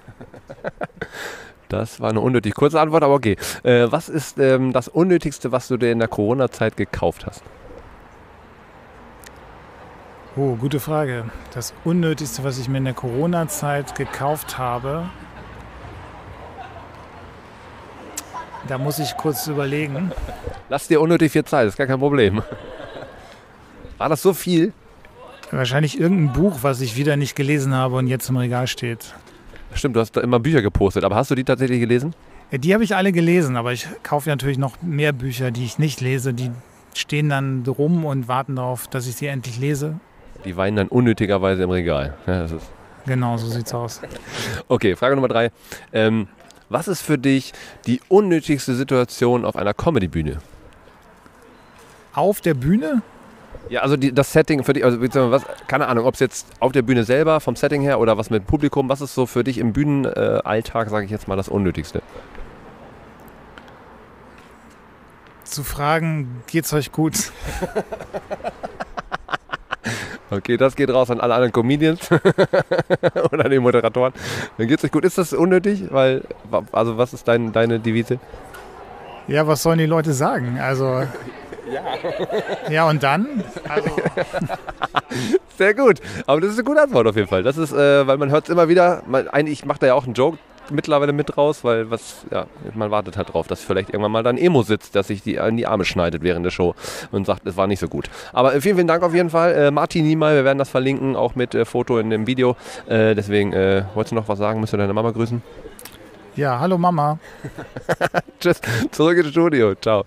Das war eine unnötig kurze Antwort, aber okay. Äh, was ist ähm, das Unnötigste, was du dir in der Corona-Zeit gekauft hast? Oh, gute Frage. Das Unnötigste, was ich mir in der Corona-Zeit gekauft habe, da muss ich kurz überlegen. Lass dir unnötig viel Zeit, ist gar kein Problem. War das so viel? Wahrscheinlich irgendein Buch, was ich wieder nicht gelesen habe und jetzt im Regal steht. Stimmt, du hast da immer Bücher gepostet, aber hast du die tatsächlich gelesen? Ja, die habe ich alle gelesen, aber ich kaufe natürlich noch mehr Bücher, die ich nicht lese. Die stehen dann rum und warten darauf, dass ich sie endlich lese. Die weinen dann unnötigerweise im Regal. Ja, das ist genau, so sieht's aus. Okay, Frage Nummer drei. Ähm, was ist für dich die unnötigste Situation auf einer Comedy-Bühne? Auf der Bühne? Ja, also die, das Setting für dich, also was, keine Ahnung, ob es jetzt auf der Bühne selber, vom Setting her oder was mit Publikum, was ist so für dich im Bühnenalltag, sage ich jetzt mal, das Unnötigste? Zu fragen, geht's euch gut? Okay, das geht raus an alle anderen Comedians oder an die Moderatoren. Dann geht's euch gut. Ist das unnötig? Weil, also was ist dein, deine Devise? Ja, was sollen die Leute sagen? Also... Ja. Ja, und dann? Also. Sehr gut. Aber das ist eine gute Antwort auf jeden Fall. Das ist, äh, weil man hört es immer wieder, man, ich mache da ja auch einen Joke mittlerweile mit raus, weil was, ja, man wartet halt drauf, dass vielleicht irgendwann mal dann Emo sitzt, dass sich die in die Arme schneidet während der Show und sagt, es war nicht so gut. Aber vielen, vielen Dank auf jeden Fall. Äh, Martin Niemeyer, wir werden das verlinken, auch mit äh, Foto in dem Video. Äh, deswegen, äh, wolltest du noch was sagen? Müsst du deine Mama grüßen? Ja, hallo Mama. Tschüss, zurück ins Studio. Ciao.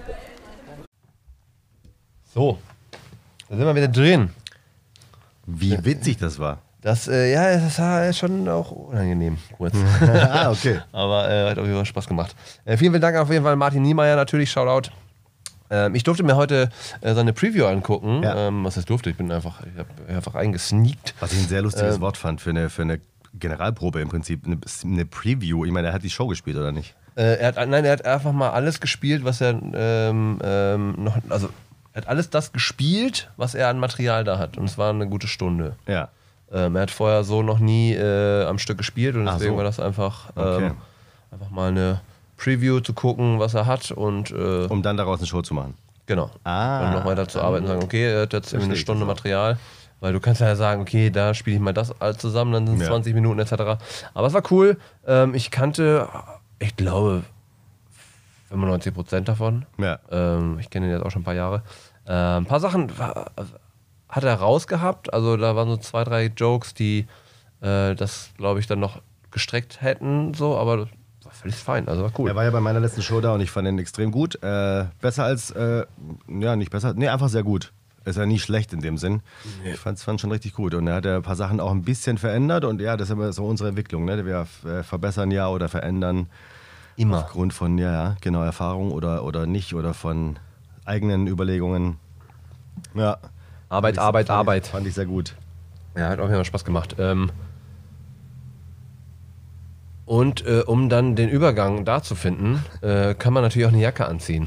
So, da sind wir wieder drin. Wie witzig das war. Das, äh, ja, das war schon auch unangenehm, kurz. Ah, okay. Aber äh, hat auf jeden Fall Spaß gemacht. Äh, vielen, vielen Dank auf jeden Fall Martin Niemeyer, natürlich, Shoutout. Ähm, ich durfte mir heute äh, seine Preview angucken. Ja. Ähm, was heißt durfte? Ich bin einfach, ich hab einfach eingesneakt. Was ich ein sehr lustiges ähm, Wort fand für eine, für eine Generalprobe im Prinzip, eine, eine Preview. Ich meine, er hat die Show gespielt, oder nicht? Äh, er hat, nein, er hat einfach mal alles gespielt, was er ähm, ähm, noch, also er hat alles das gespielt, was er an Material da hat. Und es war eine gute Stunde. Ja. Ähm, er hat vorher so noch nie äh, am Stück gespielt und deswegen so. war das einfach, ähm, Okay. einfach mal eine Preview zu gucken, was er hat und äh, Um dann daraus eine Show zu machen. genau. Ah. Und noch weiter zu arbeiten und sagen, okay, er hat jetzt irgendwie eine Verstehe ich Stunde das auch. Material. Weil du kannst ja sagen, okay, da spiele ich mal das alles zusammen, dann sind es Ja. zwanzig Minuten et cetera. Aber es war cool. Ähm, ich kannte, ich glaube, fünfundneunzig Prozent davon. Ja. Ähm, ich kenne ihn jetzt auch schon ein paar Jahre. Äh, ein paar Sachen war, hat er rausgehabt. Also da waren so zwei, drei Jokes, die äh, das, glaube ich, dann noch gestreckt hätten. So, aber das war völlig fein. Also war cool. Er war ja bei meiner letzten Show da und ich fand ihn extrem gut. Äh, besser als, äh, ja, nicht besser, nee, einfach sehr gut. Ist ja nie schlecht in dem Sinn. Nee. Ich fand es schon richtig gut. Und er hat ja ein paar Sachen auch ein bisschen verändert. Und ja, das ist immer so unsere Entwicklung. Ne? Wir äh, verbessern ja oder verändern. Immer. Aufgrund von, ja, ja, genau, Erfahrung oder, oder nicht. Oder von eigenen Überlegungen. Ja. Arbeit, Fand ich- Arbeit, fand Arbeit. Ich, fand ich sehr gut. Ja, hat auf jeden Fall Spaß gemacht. Ähm, Und äh, um dann den Übergang da zu finden, äh, kann man natürlich auch eine Jacke anziehen.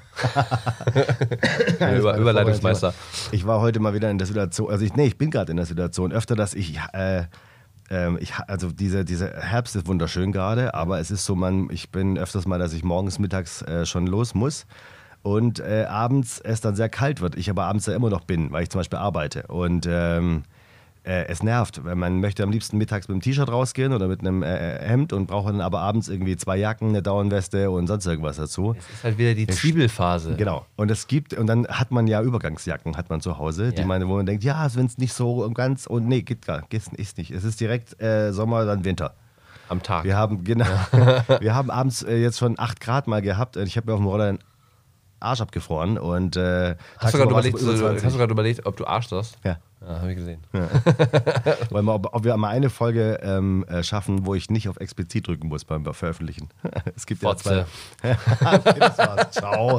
Über, Überleitungsmeister. Ich war heute mal wieder in der Situation, also ich, nee, ich bin gerade in der Situation öfter, dass ich, äh, äh, ich also diese, diese Herbst ist wunderschön gerade, aber es ist so, man, ich bin öfters mal, dass ich morgens, mittags äh, schon los muss und äh, abends es dann sehr kalt wird. Ich aber abends ja immer noch bin, weil ich zum Beispiel arbeite und ähm, Äh, es nervt, weil man möchte am liebsten mittags mit einem T-Shirt rausgehen oder mit einem äh, Hemd und braucht dann aber abends irgendwie zwei Jacken, eine Daunenweste und sonst irgendwas dazu. Es ist halt wieder die Zwiebelphase. Genau. Und es gibt, und dann hat man ja Übergangsjacken, hat man zu Hause, ja. die man, wo man denkt, ja, wenn es nicht so ganz, und nee, geht gar ist, ist nicht. Es ist direkt äh, Sommer, dann Winter. Am Tag. Wir haben, genau, wir haben abends äh, jetzt schon acht Grad mal gehabt. Ich habe mir auf dem Roller den Arsch abgefroren und äh, hast du gerade überlegt, so, überlegt, ob du Arsch hast? Ja. Ja, habe ich gesehen. Ja. Wollen wir, ob, ob wir mal eine Folge ähm, äh, schaffen, wo ich nicht auf explizit drücken muss beim Veröffentlichen. Es gibt Fotze. ja zwei. Okay, das war's. Ciao.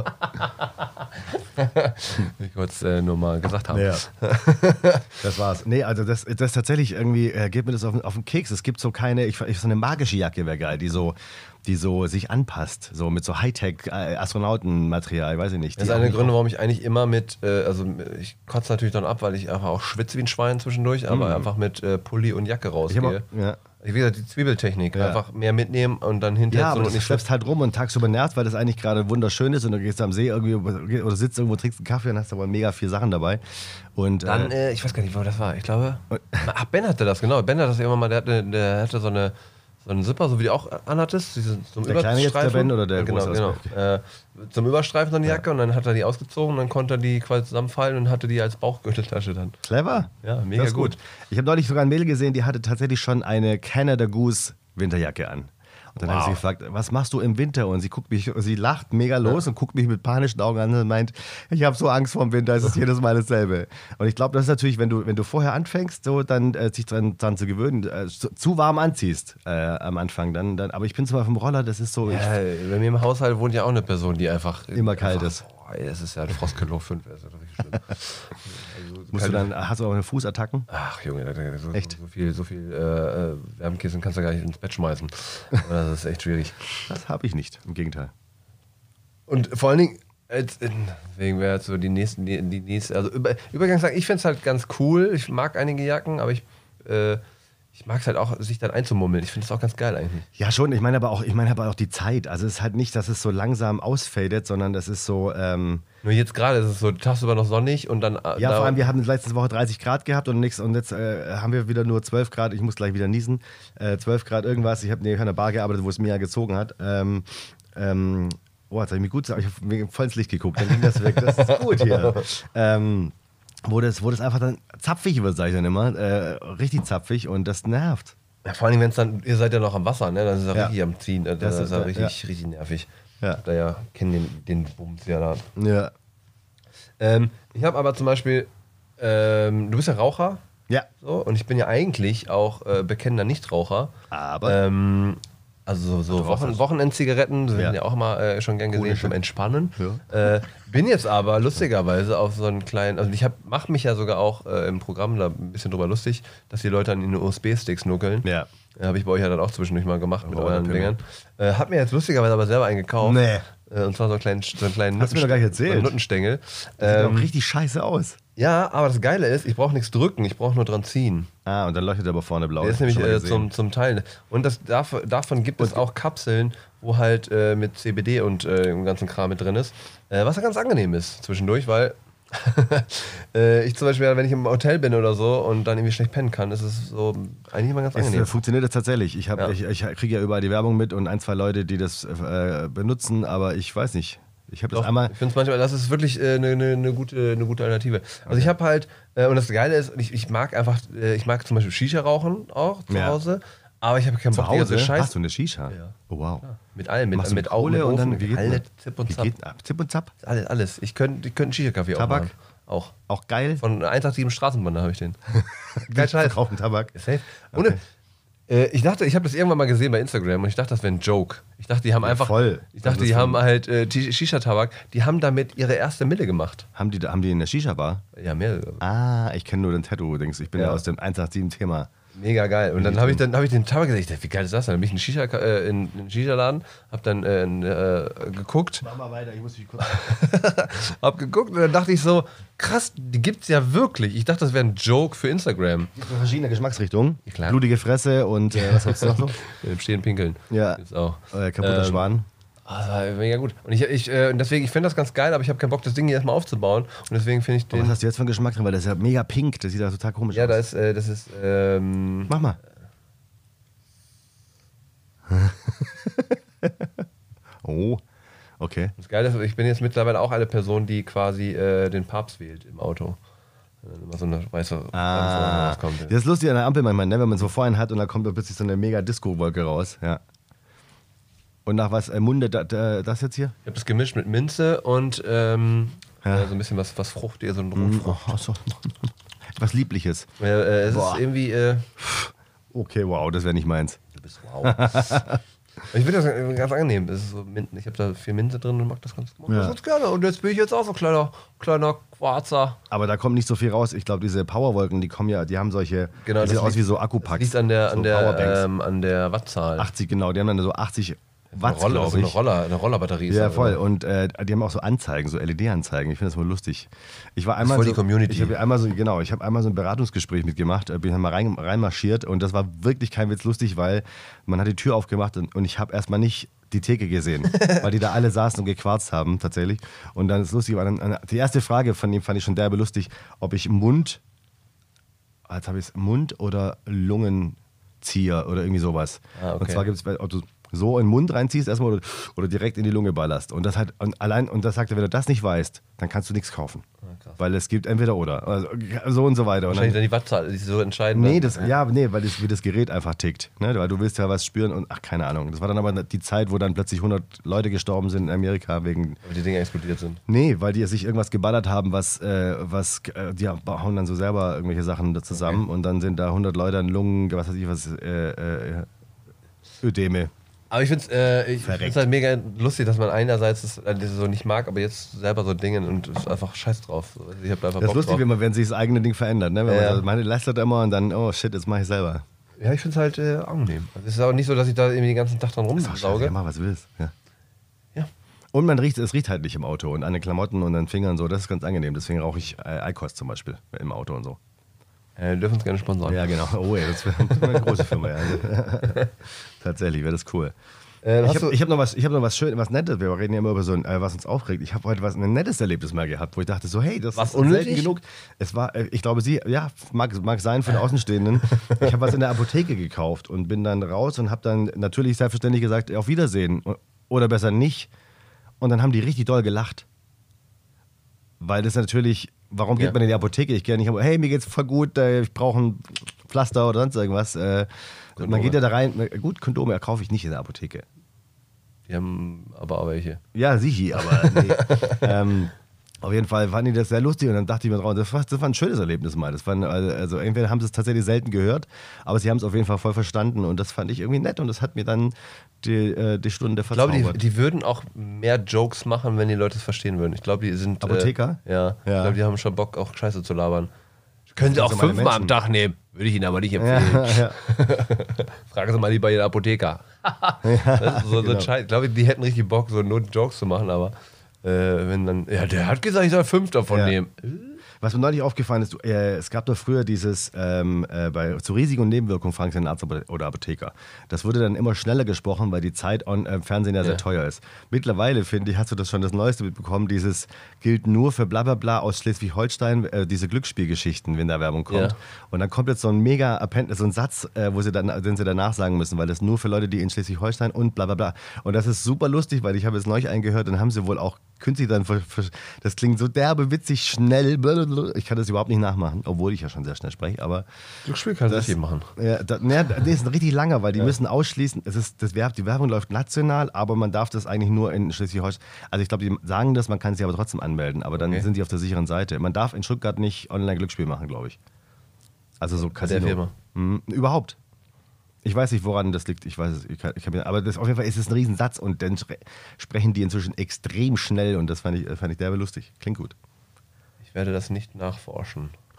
Ich wollte es äh, nur mal gesagt haben. Ja. Das war's. Nee, also das, das tatsächlich irgendwie äh, geht mir das auf, auf den Keks. Es gibt so keine, ich, ich so eine magische Jacke wäre geil, die so die so sich anpasst, so mit so Hightech-Astronautenmaterial, weiß ich nicht. Das ist einer der Gründe, warum ich eigentlich immer mit, äh, also ich kotze natürlich dann ab, weil ich einfach auch schwitze wie ein Schwein zwischendurch, aber mhm. einfach mit äh, Pulli und Jacke rausgehe. Ich auch, ja. Wie gesagt, die Zwiebeltechnik, ja. einfach mehr mitnehmen und dann hinterher ja, so aber und du schleppst halt rum und tagsüber nervt, weil das eigentlich gerade wunderschön ist und du gehst am See irgendwie oder sitzt irgendwo, trinkst einen Kaffee und hast aber mega viele Sachen dabei. Und dann, äh, ich weiß gar nicht, wo das war, ich glaube, ach, Ben hatte das, genau, Ben hat das irgendwann mal, der hatte, der hatte so eine So ein Zipper, so wie du auch anhattest. Diese, zum der kleine jetzt, der Ben oder der genau, große? Genau. Äh, zum Überstreifen dann die Jacke ja. und dann hat er die ausgezogen und dann konnte er die quasi zusammenfallen und hatte die als Bauchgürteltasche dann. Clever. Ja, mega das ist gut. gut. Ich habe neulich sogar ein Mädel gesehen, die hatte tatsächlich schon eine Canada Goose Winterjacke an. Und dann wow. habe ich sie gefragt, was machst du im Winter? Und sie guckt mich, sie lacht mega los ja. und guckt mich mit panischen Augen an und meint, ich habe so Angst vor dem Winter, es ist jedes Mal dasselbe. Und ich glaube, das ist natürlich, wenn du, wenn du vorher anfängst, so dann äh, sich dran, dran zu gewöhnen, äh, zu, zu warm anziehst äh, am Anfang, dann, dann, aber ich bin zwar auf dem Roller, das ist so. Ja, ich, bei mir im Haushalt wohnt ja auch eine Person, die einfach immer kalt einfach, ist. Boah, das ist ja ein Frostkilo fünf, das ist ja richtig schlimm. Also, Musst du dann, hast du auch eine Fußattacken? Ach Junge, so, echt? so viel, so viel äh, Wärmekissen kannst du gar nicht ins Bett schmeißen. Das ist echt schwierig. Das habe ich nicht, im Gegenteil. Und vor allen Dingen, deswegen wäre jetzt so die nächsten, die, die nächste, also über, Übergangsjacken, ich finde es halt ganz cool. Ich mag einige Jacken, aber ich, äh, ich mag es halt auch, sich dann einzumummeln. Ich finde es auch ganz geil eigentlich. Ja, schon. Ich meine aber auch, ich meine aber auch die Zeit. Also es ist halt nicht, dass es so langsam ausfadet, sondern das ist so. Ähm Nur jetzt gerade ist es so tagsüber noch sonnig und dann. Ja, da vor allem, wir haben letzte Woche dreißig Grad gehabt und nix, und jetzt äh, haben wir wieder nur zwölf Grad. Ich muss gleich wieder niesen. Äh, zwölf Grad irgendwas. Ich habe neben einer Bar gearbeitet, wo es mir ja gezogen hat. Ähm, ähm, oh, jetzt habe ich mich gut, ich habe mir voll ins Licht geguckt. Dann ging das weg. Das ist gut hier. ähm, Wo das, wo das einfach dann zapfig wird, sag ich dann immer. Äh, richtig zapfig und das nervt. Ja, vor allem, wenn es dann, ihr seid ja noch am Wasser, ne? Dann ist es ja, ja richtig am Ziehen. Das, das ist ja richtig, ja. richtig nervig. Ja. Da ja, kennen den, den Bums ja da. Ja. Ähm, ich habe aber zum Beispiel, ähm, du bist ja Raucher. Ja. So, und ich bin ja eigentlich auch äh, bekennender Nichtraucher. Aber. Ähm, Also so, so Wochen, Wochenendzigaretten sind ja, ja auch mal äh, schon gern gesehen Cool. zum Entspannen. Ja. Äh, bin jetzt aber lustigerweise auf so einen kleinen, also ich mache mich ja sogar auch äh, im Programm da ein bisschen drüber lustig, dass die Leute an den U S B-Sticks nuckeln. Ja. Äh, Habe ich bei euch ja dann auch zwischendurch mal gemacht mit oh, euren Dingern. Äh, hab mir jetzt lustigerweise aber selber einen gekauft. Nee. Äh, und zwar so einen kleinen, so einen kleinen Hast du mir doch gar nicht erzählt. So Nuttenstängel. Das sieht ähm, auch richtig scheiße aus. Ja, aber das Geile ist, ich brauche nichts drücken, ich brauche nur dran ziehen. Ah, und dann leuchtet er aber vorne blau. Der ist nämlich äh, zum, zum Teil. Und das, davon, davon gibt und es auch Kapseln, wo halt äh, mit C B D und äh, dem ganzen Kram mit drin ist. Äh, was ja ganz angenehm ist zwischendurch, weil äh, ich zum Beispiel, wenn ich im Hotel bin oder so und dann irgendwie schlecht pennen kann, ist es so eigentlich immer ganz angenehm. Es funktioniert das tatsächlich. Ich, ja. ich, ich kriege ja überall die Werbung mit und ein, zwei Leute, die das äh, benutzen, aber ich weiß nicht. Ich habe das einmal. Ich finde es manchmal, das ist wirklich eine äh, ne, ne gute, ne gute Alternative. Also okay. ich habe halt, äh, und das Geile ist, ich, ich mag einfach, äh, ich mag zum Beispiel Shisha rauchen auch zu ja. Hause, aber ich habe keinen Bock, diese Scheiße. Hast du eine Shisha? Ja. Oh wow. Ja. Mit allem, mit, Machst mit Augen, mit und dann, Ofen, wie geht alle Zip und wie Zap. Geht ab? Zip und Zap? Alles, alles. Ich könnte ich könnt einen Shisha-Kaffee auch machen. Auch. Auch geil? Von eins acht sieben Straßenbahn habe ich den. Geil Scheiß. Rauchen Tabak. Safe. Okay. Äh, ich dachte, ich habe das irgendwann mal gesehen bei Instagram und ich dachte, das wäre ein Joke. Ich dachte, die haben ja, einfach. Voll. Ich dachte, die haben halt äh, Shisha-Tabak, die haben damit ihre erste Mille gemacht. Haben die, haben die in der Shisha-Bar? Ja, mehrere. Ah, ich kenne nur den Tattoo-Dings. Ich bin ja, ja aus dem eins acht sieben-Thema. Mega geil. Und dann habe ich, hab ich den Tabak gesagt, ich dachte, wie geil ist das? Dann bin ich in den Shisha, äh, in, in den Shisha-Laden, hab dann äh, äh, geguckt. Mach mal weiter, ich muss mich kurz... hab geguckt und dann dachte ich so, krass, die gibt's ja wirklich. Ich dachte, das wäre ein Joke für Instagram. Gibt es verschiedene Geschmacksrichtungen. Ja, klar. Blutige Fresse und äh, was hast du noch so? Im Stehen pinkeln. Ja. Gibt's auch. Äh, kaputter Ähm, Schwan. Ah, das war mega gut. Und ich, ich äh, deswegen, ich finde das ganz geil, aber ich habe keinen Bock, das Ding hier erstmal aufzubauen. Und deswegen finde ich Aber den. was hast du jetzt für einen Geschmack drin? Weil das ist ja mega pink. Das sieht ja total komisch Ja, aus. da ist, äh, das ist, ähm, Mach mal. Oh, okay. das Geile ist, ich bin jetzt mittlerweile auch eine Person, die quasi äh, den Papst wählt im Auto. Wenn dann immer so eine weiße Ah, rauskommt. das ist lustig an der Ampel manchmal, ne? Wenn man so vor einen hat und dann kommt da plötzlich so eine mega Disco-Wolke raus. Ja. Und nach was äh, mundet da, da, das jetzt hier? Ich habe das gemischt mit Minze und ähm, Ja. äh, so ein bisschen was, was Fruchtiges, so ein Mm, Rotfrucht. oh, so. Was Liebliches. Äh, äh, es Boah. ist irgendwie, äh, Okay, wow, das wäre nicht meins. du bist wow. Ich finde das ganz angenehm. Es ist so Min- ich habe da viel Minze drin und mag das ganz, mag Ja. das ganz gerne. Und jetzt bin ich jetzt auch so ein kleiner, kleiner Quarzer. Aber da kommt nicht so viel raus. Ich glaube, diese Powerwolken, die kommen ja, die haben solche, Genau, die sehen das aus liegt- wie so Das Akkupacks. liegt an der, so an der, Powerbanks. ähm, an der Wattzahl. achtzig, genau, die haben dann so achtzig Watt, Roller, glaube so eine, ich. Roller, eine Rollerbatterie. ist Ja, das, voll. oder? Und äh, die haben auch so Anzeigen, so L E D-Anzeigen. Ich finde das mal lustig. Ich war einmal voll so, die Community. Ich habe einmal so, genau, ich habe einmal so ein Beratungsgespräch mitgemacht, äh, bin dann mal rein, reinmarschiert und das war wirklich kein Witz lustig, weil man hat die Tür aufgemacht und, und ich habe erstmal nicht die Theke gesehen, weil die da alle saßen und gequarzt haben tatsächlich. Und dann ist lustig, war dann, die erste Frage von ihm fand ich schon derbe lustig, ob ich Mund, jetzt habe ich es Mund oder Lungenzieher oder irgendwie sowas. Ah, okay. Und zwar gibt es, ob du so in den Mund reinziehst erstmal oder, oder direkt in die Lunge ballerst. Und das halt, und allein, und das sagt er, wenn du das nicht weißt, dann kannst du nichts kaufen. krass. Weil es gibt entweder oder. Also, so und so weiter. Und Wahrscheinlich dann, dann die Wattzahl, die ist so entscheidend. nee, das, ja, nee, weil das, wie das Gerät einfach tickt. Ne? Weil du willst ja was spüren und ach, keine Ahnung. Das war dann aber die Zeit, wo dann plötzlich hundert Leute gestorben sind in Amerika wegen. Weil die Dinge explodiert sind. Nee, weil die sich irgendwas geballert haben, was, äh, was äh, die hauen dann so selber irgendwelche Sachen da zusammen Okay. und dann sind da hundert Leute an Lungen, was weiß ich was, äh, äh, Ödeme. Aber ich finde es äh, ich Verreckt. find's halt mega lustig, dass man einerseits das, äh, das so nicht mag, aber jetzt selber so Dingen und ist einfach scheiß drauf. So, ich hab da einfach Das ist Bock lustig, drauf. wenn, man, wenn sich das eigene Ding verändert. Ne? Wenn Ja, man ja. sagt, meine leistet immer und dann, oh shit, jetzt mache ich selber. Ja, ich finde es halt äh, angenehm. Also es ist auch nicht so, dass ich da irgendwie den ganzen Tag dran Ist doch scheiße, rumsauge. ja, mach was du willst. Ja. Ja. Und man riecht, es riecht halt nicht im Auto und an den Klamotten und an den Fingern so, das ist ganz angenehm. Deswegen rauche ich äh, Eikos zum Beispiel im Auto und so. Äh, wir dürfen uns gerne sponsern. Ja, genau. Oh, ey, das wäre eine große Firma. Ja. Tatsächlich, wäre das cool. Äh, Ich hast habe du- ich hab noch was, ich hab noch was Schönes, was Nettes. Wir reden ja immer über so ein, äh, was uns aufregt. Ich habe heute was ein nettes Erlebnis mal gehabt, wo ich dachte so, hey, das Was ist selten unnötig? genug. Es war, äh, ich glaube, sie, ja, mag, mag sein für den Außenstehenden. Ich habe was in der Apotheke gekauft und bin dann raus und habe dann natürlich selbstverständlich gesagt, auf Wiedersehen oder besser nicht. Und dann haben die richtig doll gelacht, weil das natürlich. Warum geht Ja. man in die Apotheke? Ich gehe nicht, hey, mir geht's voll gut, äh, ich brauche ein Pflaster oder sonst irgendwas. Äh, Kondome. man geht ja da rein. Gut, Kondome kaufe ich nicht in der Apotheke. Die haben aber auch welche. Ja, sichi, aber nee. ähm, auf jeden Fall fanden die das sehr lustig und dann dachte ich mir drauf, das war, das war ein schönes Erlebnis mal. Das waren, also entweder haben sie es tatsächlich selten gehört, aber sie haben es auf jeden Fall voll verstanden und das fand ich irgendwie nett und das hat mir dann die, äh, die Stunde Ich glaube, verzaubert. die, die würden auch mehr Jokes machen, wenn die Leute es verstehen würden. Ich glaube, die sind. Apotheker? Äh, ja. Ja. Ich glaube, die haben schon Bock, auch Scheiße zu labern. Können sie Das auch sind meine fünfmal am Menschen. Tag nehmen. Würde ich Ihnen aber nicht ja, empfehlen. ja. Fragen Sie mal lieber Ihren Apotheker. Das ist so, so genau. ein Scheiß. Ich glaube, die hätten richtig Bock, so nur Jokes zu machen, aber äh, wenn dann. Ja, der hat gesagt, ich soll fünf davon Ja. nehmen. Was mir neulich aufgefallen ist, du, äh, es gab doch früher dieses, ähm, äh, bei, zu Risiken und Nebenwirkungen fragen Sie einen Arzt oder Apotheker. Das wurde dann immer schneller gesprochen, weil die Zeit on äh, Fernsehen ja, Ja. sehr teuer ist. Mittlerweile, finde ich, hast du das schon das Neueste mitbekommen, dieses gilt nur für Blablabla aus Schleswig-Holstein, äh, diese Glücksspielgeschichten, wenn da Werbung kommt. Ja. Und dann kommt jetzt so ein mega Append so ein Satz, äh, wo sie dann, den sie danach sagen müssen, weil das nur für Leute, die in Schleswig-Holstein und blablabla. Und das ist super lustig, weil ich habe jetzt neulich eingehört, dann haben sie wohl auch künstlich dann, ver- ver- das klingt so derbe, witzig, schnell, blablabla. Ich kann das überhaupt nicht nachmachen, obwohl ich ja schon sehr schnell spreche, aber Glücksspiel kann das das machen. ja, da, ne, das ist ein richtig langer, weil die müssen ausschließen, es ist, das Werb, die Werbung läuft national, aber man darf das eigentlich nur in Schleswig-Holstein, also ich glaube, die sagen das, man kann sich aber trotzdem anmelden, aber dann Okay. sind die auf der sicheren Seite. Man darf in Stuttgart nicht Online-Glücksspiel machen, glaube ich. Also so Casino. der Firma. Mhm, überhaupt. Ich weiß nicht, woran das liegt. Ich weiß es. Ich kann, ich kann, aber das, auf jeden Fall ist es ein Riesensatz und dann spre- sprechen die inzwischen extrem schnell und das fand ich, fand ich derbe lustig. Klingt gut. Ich werde das nicht nachforschen.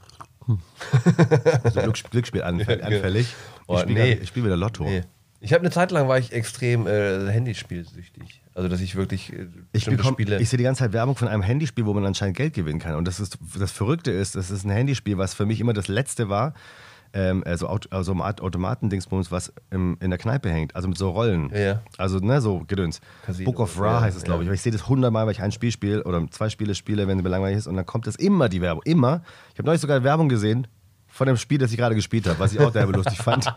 Also Glücksspiel, Glücksspiel anfällig. anfällig. Oh, ich spiele nee. spiel wieder Lotto. Nee. Ich habe eine Zeit lang war ich extrem äh, Handyspielsüchtig. Also dass ich wirklich äh, Ich, bestimmte bekomm, Spiele. ich sehe die ganze Zeit Werbung von einem Handyspiel, wo man anscheinend Geld gewinnen kann. Und das, ist, das Verrückte ist, das ist ein Handyspiel, was für mich immer das Letzte war. Ähm, also, Aut also eine Art Automaten-Dingsbums, was im, in der Kneipe hängt. Also mit so Rollen. Ja, ja. Also ne, so Gedöns. Casino. Book of Ra Ja, heißt es, glaube ich. ja. Aber ich sehe das hundertmal, weil ich ein Spiel spiele oder zwei Spiele spiele, wenn es mir langweilig ist. Und dann kommt das immer, die Werbung. Immer. Ich habe neulich sogar Werbung gesehen von dem Spiel, das ich gerade gespielt habe, was ich auch derbe lustig fand.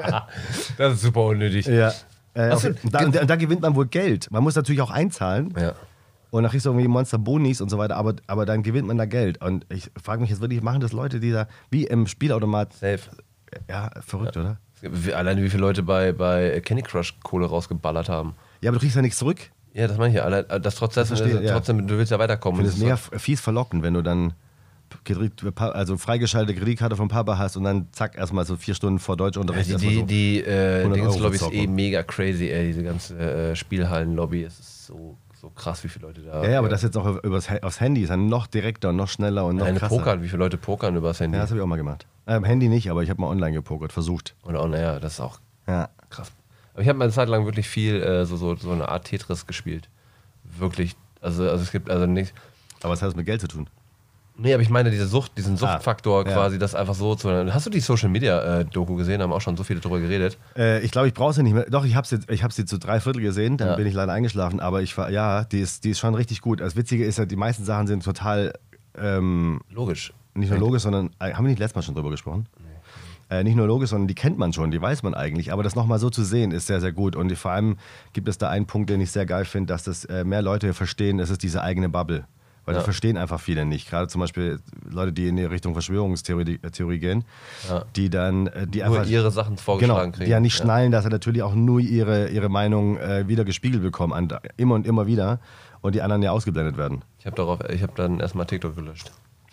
Das ist super unnötig. Ja. Äh, Was okay. für- da, und, da, und da gewinnt man wohl Geld. Man muss natürlich auch einzahlen. Ja. Und dann kriegst du irgendwie Monster Bonis und so weiter, aber, aber dann gewinnt man da Geld. Und ich frage mich jetzt wirklich, machen das Leute, die da wie im Spielautomat. Safe. Ja, verrückt, oder? Es gibt wie- Alleine wie viele Leute bei, bei Candy Crush Kohle rausgeballert haben. Ja, aber du kriegst ja nichts zurück. Ja, das meine ich ja. Alle- Das trotzdem, Das verstehe, ja. trotzdem, du willst ja weiterkommen. Ich finde es Das ist mega fies verlockend, wenn du dann Kredit- also freigeschaltete Kreditkarte vom Papa hast und dann zack, erstmal so vier Stunden vor Ja, Deutschunterricht. die erstmal die, so. die äh, hundert Euro Dingslobby ist zocken. eh mega crazy, ey. Diese ganze äh, Spielhallen-Lobby. Es ist so, so krass, wie viele Leute da. Ja, ja, aber das jetzt auch übers, aufs Handy ist dann noch direkter und noch schneller und noch Eine krasser. Pokern, wie viele Leute pokern übers Handy? Ja, das habe ich auch mal gemacht. Äh, Am Handy nicht, aber ich habe mal online gepokert, versucht. Oder auch, naja, das ist auch Ja. krass. Aber ich habe mal eine Zeit lang wirklich viel äh, so, so, so eine Art Tetris gespielt. Wirklich. Also, also es gibt also nicht. Aber was hat das mit Geld zu tun? Nee, aber ich meine, diese Sucht, diesen Suchtfaktor ja. quasi, das einfach so zu. Hast du die Social Media äh, Doku gesehen? Haben auch schon so viele drüber geredet. Äh, ich glaube, ich brauche sie nicht mehr. Doch, ich habe sie, ich hab sie zu drei Viertel gesehen, dann Ja. bin ich leider eingeschlafen. Aber ich war, ja, die ist, die ist schon richtig gut. Das Witzige ist ja, die meisten Sachen sind total, ähm, Logisch. nicht nur logisch, sondern, äh, haben wir nicht letztes Mal schon drüber gesprochen? Äh, nicht nur logisch, sondern die kennt man schon, die weiß man eigentlich. Aber das nochmal so zu sehen, ist sehr, sehr gut. Und vor allem gibt es da einen Punkt, den ich sehr geil finde, dass das äh, mehr Leute verstehen, das ist diese eigene Bubble. Weil Ja. das verstehen einfach viele nicht. Gerade zum Beispiel Leute, die in die Richtung Verschwörungstheorie äh, Theorie gehen, Ja. die dann, äh, die Nur einfach ihre Sachen genau, vorgeschlagen kriegen. die ja nicht schnallen, dass sie natürlich auch nur ihre, ihre Meinung äh, wieder gespiegelt bekommen, an, immer und immer wieder. Und die anderen ja ausgeblendet werden. Ich habe darauf, ich habe dann erstmal TikTok gelöscht.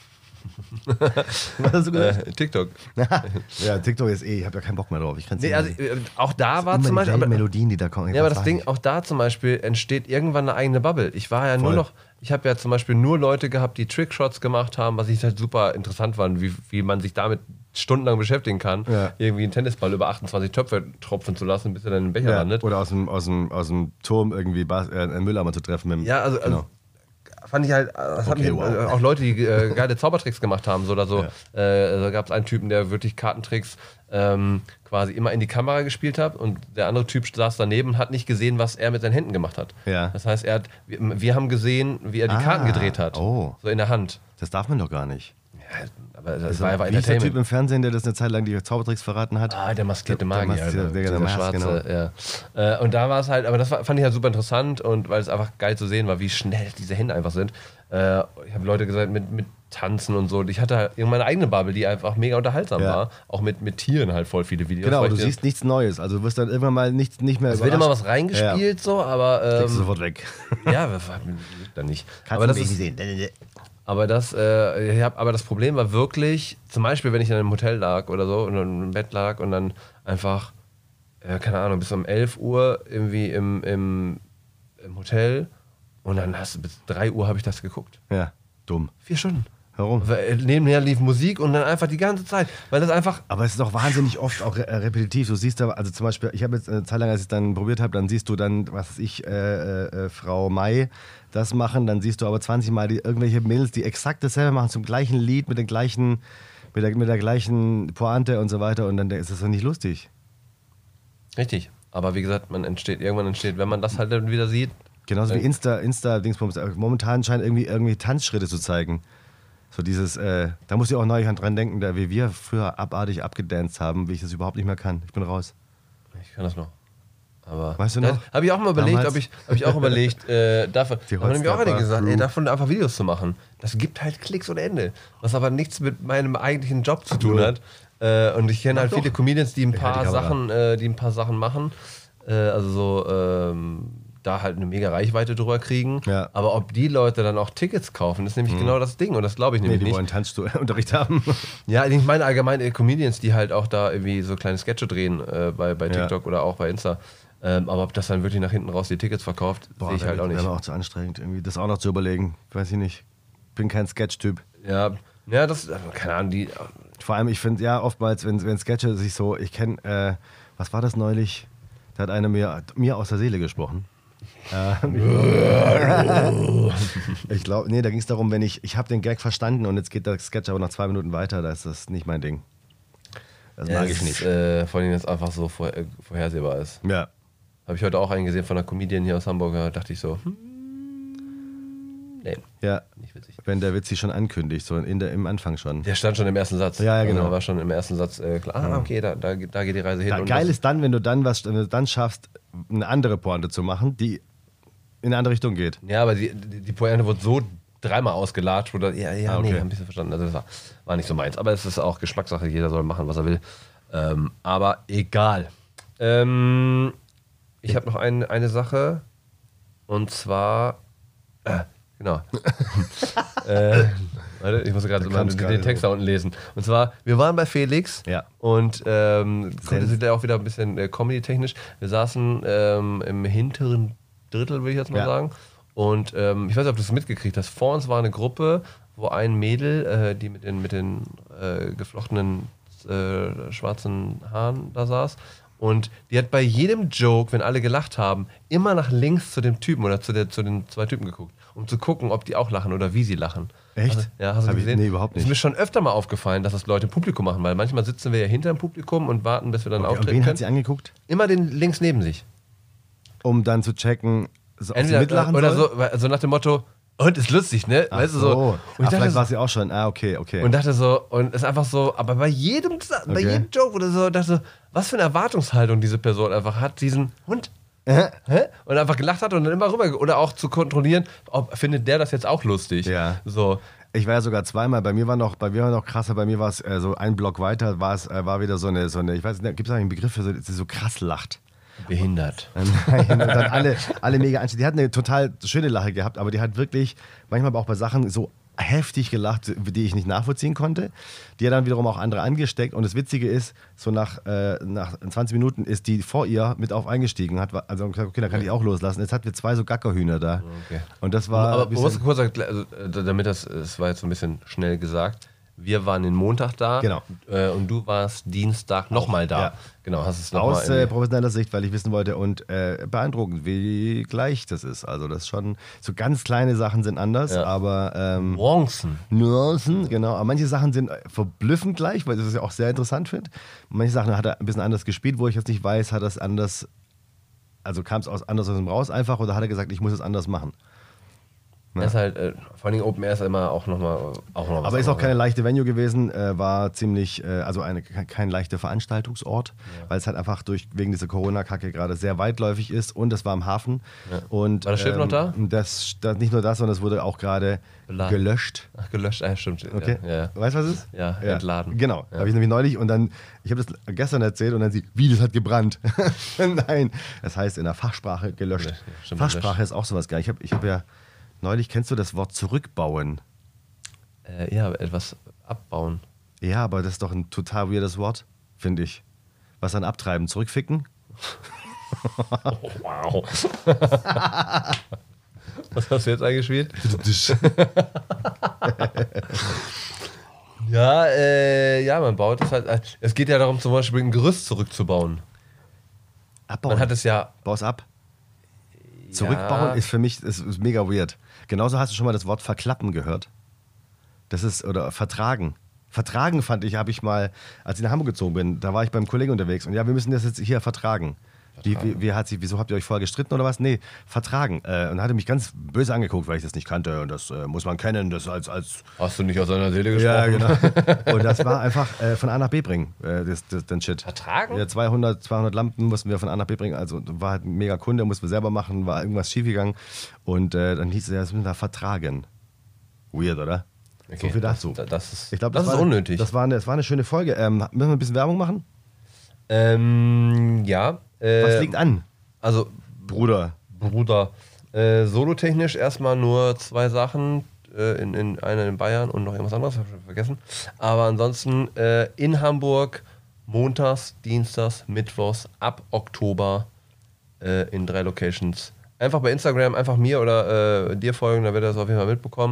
Was hast du gesagt? Äh, TikTok. Ja, TikTok ist eh, ich habe ja keinen Bock mehr drauf. Ich kann's Nee, nicht also mehr sehen. äh, auch da war Immer zum die Beispiel. gleichen Aber, Melodien, die da kommen. ja, aber Was das war Ding, ich? auch da zum Beispiel entsteht irgendwann eine eigene Bubble. Ich war ja nur Voll. noch, ich habe ja zum Beispiel nur Leute gehabt, die Trickshots gemacht haben, was ich halt super interessant fand, wie, wie man sich damit stundenlang beschäftigen kann, Ja. irgendwie einen Tennisball über achtundzwanzig Töpfe tropfen zu lassen, bis er dann im Becher Ja, landet. oder aus dem, aus dem, aus dem Turm irgendwie Bas äh, einen Mülleimer zu treffen. Mit dem, Ja, also, also genau. fand ich halt, das hat Okay, mich, wow. äh, auch Leute, die äh, geile Zaubertricks gemacht haben, so oder so. Ja. Äh, da gab es einen Typen, der wirklich Kartentricks ähm, quasi immer in die Kamera gespielt hat und der andere Typ saß daneben und hat nicht gesehen, was er mit seinen Händen gemacht hat. Ja. Das heißt, er hat, wir, wir haben gesehen, wie er die Ah, Karten gedreht hat. oh. So in der Hand. Das darf man doch gar nicht. Ja, aber das, Das war einfach wie ist der Typ Entertainment. im Fernsehen, der das eine Zeit lang die Zaubertricks verraten hat? Ah, der maskierte Der- der Magier. maskierte- Alter. der- Dieser der Mask, schwarze, ja. Äh, Und da war es halt, aber das war, fand ich halt super interessant und weil es einfach geil zu sehen war, wie schnell diese Hände einfach sind. Äh, Ich habe Leute gesagt, mit, mit Tanzen und so. Ich hatte halt irgendwann meine eigene Bubble, die einfach mega unterhaltsam Ja. war. Auch mit, mit Tieren halt voll viele Videos. Genau, weil du ich- siehst nichts Neues. Also du wirst dann irgendwann mal nicht, nicht mehr Es wird immer was überrascht. reingespielt, so, aber. Legst du Ähm, sofort weg. ja, wir- dann nicht. Kannst aber du das mich ist, nicht sehen. Aber das, äh, ich hab, aber das Problem war wirklich, zum Beispiel, wenn ich in einem Hotel lag oder so und im Bett lag und dann einfach, äh, keine Ahnung, bis um elf Uhr irgendwie im, im, im Hotel und dann hast du bis drei Uhr habe ich das geguckt. Ja, dumm. Vier Stunden. Warum? Weil nebenher lief Musik und dann einfach die ganze Zeit, weil das einfach. Aber es ist auch wahnsinnig oft auch re äh, repetitiv. Du siehst da, also zum Beispiel, ich habe jetzt eine Zeit lang, als ich es dann probiert habe, dann siehst du dann, was weiß ich, äh, äh, Frau Mai das machen, dann siehst du aber zwanzig Mal die, irgendwelche Mädels, die exakt dasselbe machen, zum gleichen Lied, mit den gleichen, mit der, mit der gleichen Pointe und so weiter und dann ist das doch nicht lustig. Richtig. Aber wie gesagt, man entsteht, irgendwann entsteht, wenn man das halt dann wieder sieht. Genauso wie Äh, Insta, Insta, Dingsbums. Momentan scheint irgendwie, irgendwie Tanzschritte zu zeigen. So dieses, äh, da muss ich auch neulich dran denken, da wie wir früher abartig abgedanced haben, wie ich das überhaupt nicht mehr kann. Ich bin raus. Ich kann das noch. Aber Weißt du noch? Habe ich auch mal überlegt, Damals? ob ich, hab ich auch überlegt, äh, davon, Die da haben nämlich auch Holzkörper einige gesagt, ey, Crew. davon einfach Videos zu machen. Das gibt halt Klicks ohne Ende. Was aber nichts mit meinem eigentlichen Job zu tun Null. hat. Äh, und ich kenne halt doch. viele Comedians, die ein Ich halte paar die Kamera. Sachen, äh, die ein paar Sachen machen. Äh, also so, ähm, da halt eine mega Reichweite drüber kriegen. Ja. Aber ob die Leute dann auch Tickets kaufen, ist nämlich genau das Ding. Und das glaube ich Nee, nämlich die nicht. wollen Tanzunterricht haben. Ja, ich meine allgemein äh, Comedians, die halt auch da irgendwie so kleine Sketche drehen äh, bei, bei Ja. TikTok oder auch bei Insta. Ähm, aber ob das dann wirklich nach hinten raus die Tickets verkauft, sehe ich halt auch nicht. Wäre mir auch zu anstrengend, irgendwie das auch noch zu überlegen. Weiß ich nicht. Bin kein Sketch-Typ. Ja, ja, das, also, keine Ahnung, die, Vor allem, ich finde, ja, oftmals, wenn, wenn Sketche sich so, ich kenne, äh, was war das neulich? Da hat einer mir, mir aus der Seele gesprochen. Äh, ich glaube, nee, da ging es darum, wenn ich, ich habe den Gag verstanden und jetzt geht der Sketch aber noch zwei Minuten weiter, da ist das nicht mein Ding. Das ja, mag ich es nicht. Ist, äh, vor allem jetzt einfach so vor, äh, vorhersehbar ist. Ja. Habe ich heute auch einen gesehen von einer Comedian hier aus Hamburg, da dachte ich so, hm, nee, Ja, nicht witzig. wenn der Witz sich schon ankündigt, so in der, im Anfang schon. Der stand schon im ersten Satz. Ja, ja, genau. Also da war schon im ersten Satz äh, klar, ah, okay, da, da, da geht die Reise hin. Ja, Und geil das, ist dann, wenn du dann was, wenn du dann schaffst, eine andere Pointe zu machen, die in eine andere Richtung geht. Ja, aber die, die, die Pointe wurde so dreimal ausgelatscht, wo da, ja, ja, Ah, okay. nee, hab ich so verstanden. Also das war, war nicht so meins. Aber es ist auch Geschmackssache, jeder soll machen, was er will. Ähm, aber egal. Ähm, ich habe noch ein, eine Sache. Und zwar, äh, genau. äh, warte, ich muss gerade mal den, den Text da unten lesen. Und zwar, wir waren bei Felix Ja. und ähm, wir sind ja auch wieder ein bisschen äh, comedy-technisch. Wir saßen ähm, im hinteren Drittel, würde ich jetzt mal Ja. sagen. Und ähm, ich weiß nicht, ob du es mitgekriegt hast. Vor uns war eine Gruppe, wo ein Mädel, äh, die mit den, mit den äh, geflochtenen äh, schwarzen Haaren da saß. Und die hat bei jedem Joke, wenn alle gelacht haben, immer nach links zu dem Typen oder zu, der, zu den zwei Typen geguckt, um zu gucken, ob die auch lachen oder wie sie lachen. Echt? Also, ja, hast du Hab ich- gesehen? nee, überhaupt nicht. Ist mir schon öfter mal aufgefallen, dass das Leute im Publikum machen, weil manchmal sitzen wir ja hinter dem Publikum und warten, bis wir dann Und auftreten wen hat können. sie angeguckt? Immer den links neben sich. Um dann zu checken, so, ob sie Entweder, mitlachen oder soll? so, weil- so nach dem Motto, und ist lustig, ne? Ach Weißt du so. so. Und ah, ich dachte, vielleicht war so, sie auch schon. Ah, okay, okay. und dachte so, und ist einfach so, aber bei jedem, bei Okay. jedem Joke oder so, dachte so, was für eine Erwartungshaltung diese Person einfach hat, diesen Hund. Hä? Und einfach gelacht hat und dann immer rüber, oder auch zu kontrollieren, ob findet der das jetzt auch lustig. Ja. So. Ich war ja sogar zweimal, bei mir war noch, bei mir war noch krasser, bei mir war es äh, so ein Block weiter, war es, äh, war wieder so eine, so eine, ich weiß nicht, gibt es einen Begriff für so, die so krass lacht. Behindert. Nein, und dann alle, alle mega anstrengend. Die hat eine total schöne Lache gehabt, aber die hat wirklich manchmal aber auch bei Sachen so heftig gelacht, die ich nicht nachvollziehen konnte. Die hat dann wiederum auch andere angesteckt. Und das Witzige ist, so nach, äh, nach zwanzig Minuten ist die vor ihr mit auf eingestiegen. Hat also gesagt, okay, da kann ich auch loslassen. Jetzt hatten wir zwei so Gackerhühner da. Okay. Und das war. Aber ein man muss bisschen- kurz, erklären, also, äh, damit das, es war jetzt so ein bisschen schnell gesagt, wir waren den Montag da Genau. äh, und du warst Dienstag nochmal da. Ja. Genau, hast es nochmal. Aus äh, professioneller Sicht, weil ich wissen wollte und äh, beeindruckend, wie gleich das ist. Also das ist schon, so ganz kleine Sachen sind anders, Ja. aber ähm, Nuancen. Nuancen, genau. Aber manche Sachen sind verblüffend gleich, weil ich das ja auch sehr interessant finde. Manche Sachen hat er ein bisschen anders gespielt, wo ich jetzt nicht weiß, hat er es anders, also kam es aus, anders aus dem raus einfach oder hat er gesagt, ich muss es anders machen. Ja. Ist halt, äh, vor allem Open Air ist immer auch nochmal auch noch was Aber ist auch anderes. keine leichte Venue gewesen, äh, war ziemlich, äh, also eine, ke- kein leichter Veranstaltungsort, weil es halt einfach durch, wegen dieser Corona-Kacke gerade sehr weitläufig ist und es war im Hafen. Ja. Und, War das Schiff noch da? Das, das, nicht nur das, sondern es wurde auch gerade Beladen. gelöscht. Ach, gelöscht, ah, stimmt. Okay. Ja, ja. Weißt du, was es ist? Ja, entladen. Genau, Ja. habe ich nämlich neulich und dann, ich habe das gestern erzählt und dann sie, wie, das hat gebrannt. Nein, das heißt in der Fachsprache gelöscht. Ja, stimmt, Fachsprache gelöscht. ist auch sowas geil. Ich habe ich hab ja, neulich, kennst du das Wort zurückbauen? Äh, ja, etwas abbauen. Ja, aber das ist doch ein total weirdes Wort, finde ich. Was dann abtreiben? Zurückficken? Oh, wow. Was hast du jetzt eingespielt? Ja, äh, ja, man baut es halt. Äh, es geht ja darum, zum Beispiel ein Gerüst zurückzubauen. Abbauen. Man hat es ja. Bau's ab. Zurückbauen Ja, ist für mich ist, ist mega weird. Genauso hast du schon mal das Wort verklappen gehört. Das ist, oder vertragen. Vertragen fand ich, habe ich mal, als ich nach Hamburg gezogen bin, da war ich beim Kollegen unterwegs und ja, wir müssen das jetzt hier vertragen. Wie, wie, wie hat sie, wieso habt ihr euch vorher gestritten oder was? Nee, vertragen. Äh, und hat er mich ganz böse angeguckt, weil ich das nicht kannte und das äh, muss man kennen, das als, als Hast du nicht aus seiner Seele gesprochen? ja, genau. Und das war einfach äh, von A nach B bringen, äh, das, das, den Shit. Vertragen? Ja, zweihundert, zweihundert Lampen mussten wir von A nach B bringen, also war halt ein mega Kunde, mussten wir selber machen, war irgendwas schiefgegangen und äh, dann hieß es ja, das müssen wir da vertragen. Weird, oder? Okay, So viel dazu. Das, das ist, Ich glaube, das das, ist war, unnötig. Das war, eine, das war eine schöne Folge. Ähm, müssen wir ein bisschen Werbung machen? ähm, ja. Äh, Was liegt an, Also, Bruder? Bruder, äh, solotechnisch erstmal nur zwei Sachen. Äh, in, in einer in Bayern und noch irgendwas anderes, habe ich schon vergessen. Aber ansonsten äh, in Hamburg montags, dienstags, mittwochs ab Oktober äh, in drei Locations. Einfach bei Instagram, einfach mir oder äh, dir folgen, da werdet ihr das auf jeden Fall mitbekommen.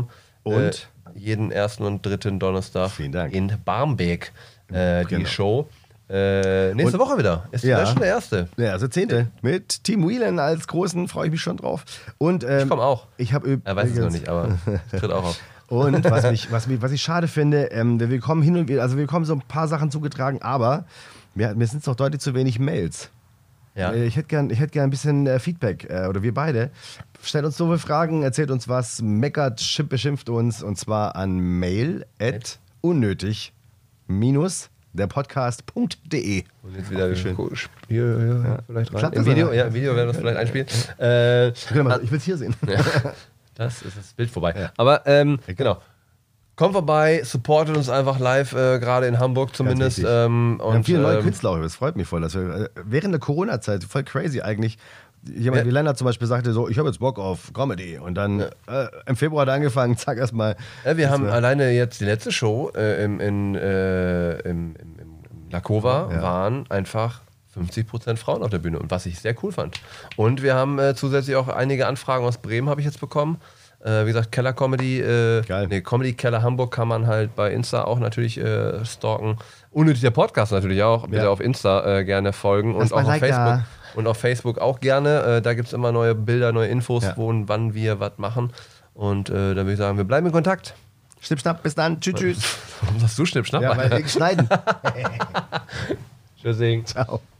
Und? Äh, jeden ersten und dritten Donnerstag Vielen Dank. in Barmbek äh, die Genau. Show. Äh, nächste Und- Woche wieder. Ist Ja. ja schon der erste. Ja, also zehnte. Mit Team Whelan als Großen, freue ich mich schon drauf. Und, ähm, Ich komme auch. Ich habe übrigens. Er weiß es noch nicht, aber tritt auch auf. Und was, mich, was, mich, was ich schade finde, ähm, wir kommen hin und wieder, also wir bekommen so ein paar Sachen zugetragen, aber mir, mir sind es noch deutlich zu wenig Mails. Ja. Äh, Ich hätte gern, ich hätt gern ein bisschen äh, Feedback, äh, oder wir beide. Stellt uns doofe Fragen, erzählt uns was, meckert, schimpft, beschimpft uns, und zwar an mail at unnötig minus der Podcast punkt de. Und jetzt wieder schön. hier, hier, hier vielleicht rein. Klappt Im das, Video, oder? ja, im Video werden wir das vielleicht einspielen. Äh, Ich will es hier sehen. Ja, das ist das Bild vorbei. Ja. Aber ähm, genau. Kommt vorbei, supportet uns einfach live, äh, gerade in Hamburg zumindest. wichtig. Ähm, Wir haben und, viele neue ähm, Künstler auch, das freut mich voll. Dass wir, äh, während der Corona-Zeit, voll crazy eigentlich, jemand Ja. wie Lennart zum Beispiel sagte so, ich habe jetzt Bock auf Comedy. Und dann äh, im Februar hat er angefangen, zack, erstmal. Ja, wir haben war- alleine jetzt die letzte Show äh, im, in, äh, im, im, im Lakova Ja. waren einfach fünfzig Prozent Frauen auf der Bühne und was ich sehr cool fand. Und wir haben äh, zusätzlich auch einige Anfragen aus Bremen habe ich jetzt bekommen. Äh, wie gesagt, Keller Comedy, äh, Geil. nee, Comedy Keller Hamburg kann man halt bei Insta auch natürlich äh, stalken. Unnötig der Podcast natürlich auch. Bitte Ja. auf Insta äh, gerne folgen Lass und auch mal auf Like Facebook. da. Und auf Facebook auch gerne. Äh, da gibt es immer neue Bilder, neue Infos, Ja. wo und wann wir was machen. Und äh, dann würde ich sagen, wir bleiben in Kontakt. Schnipp, schnapp, bis dann. Tschüss, tschüss. Warum sagst du Schnipp, Schnapp? Ja, weil wir schneiden. Tschüssing. Ciao.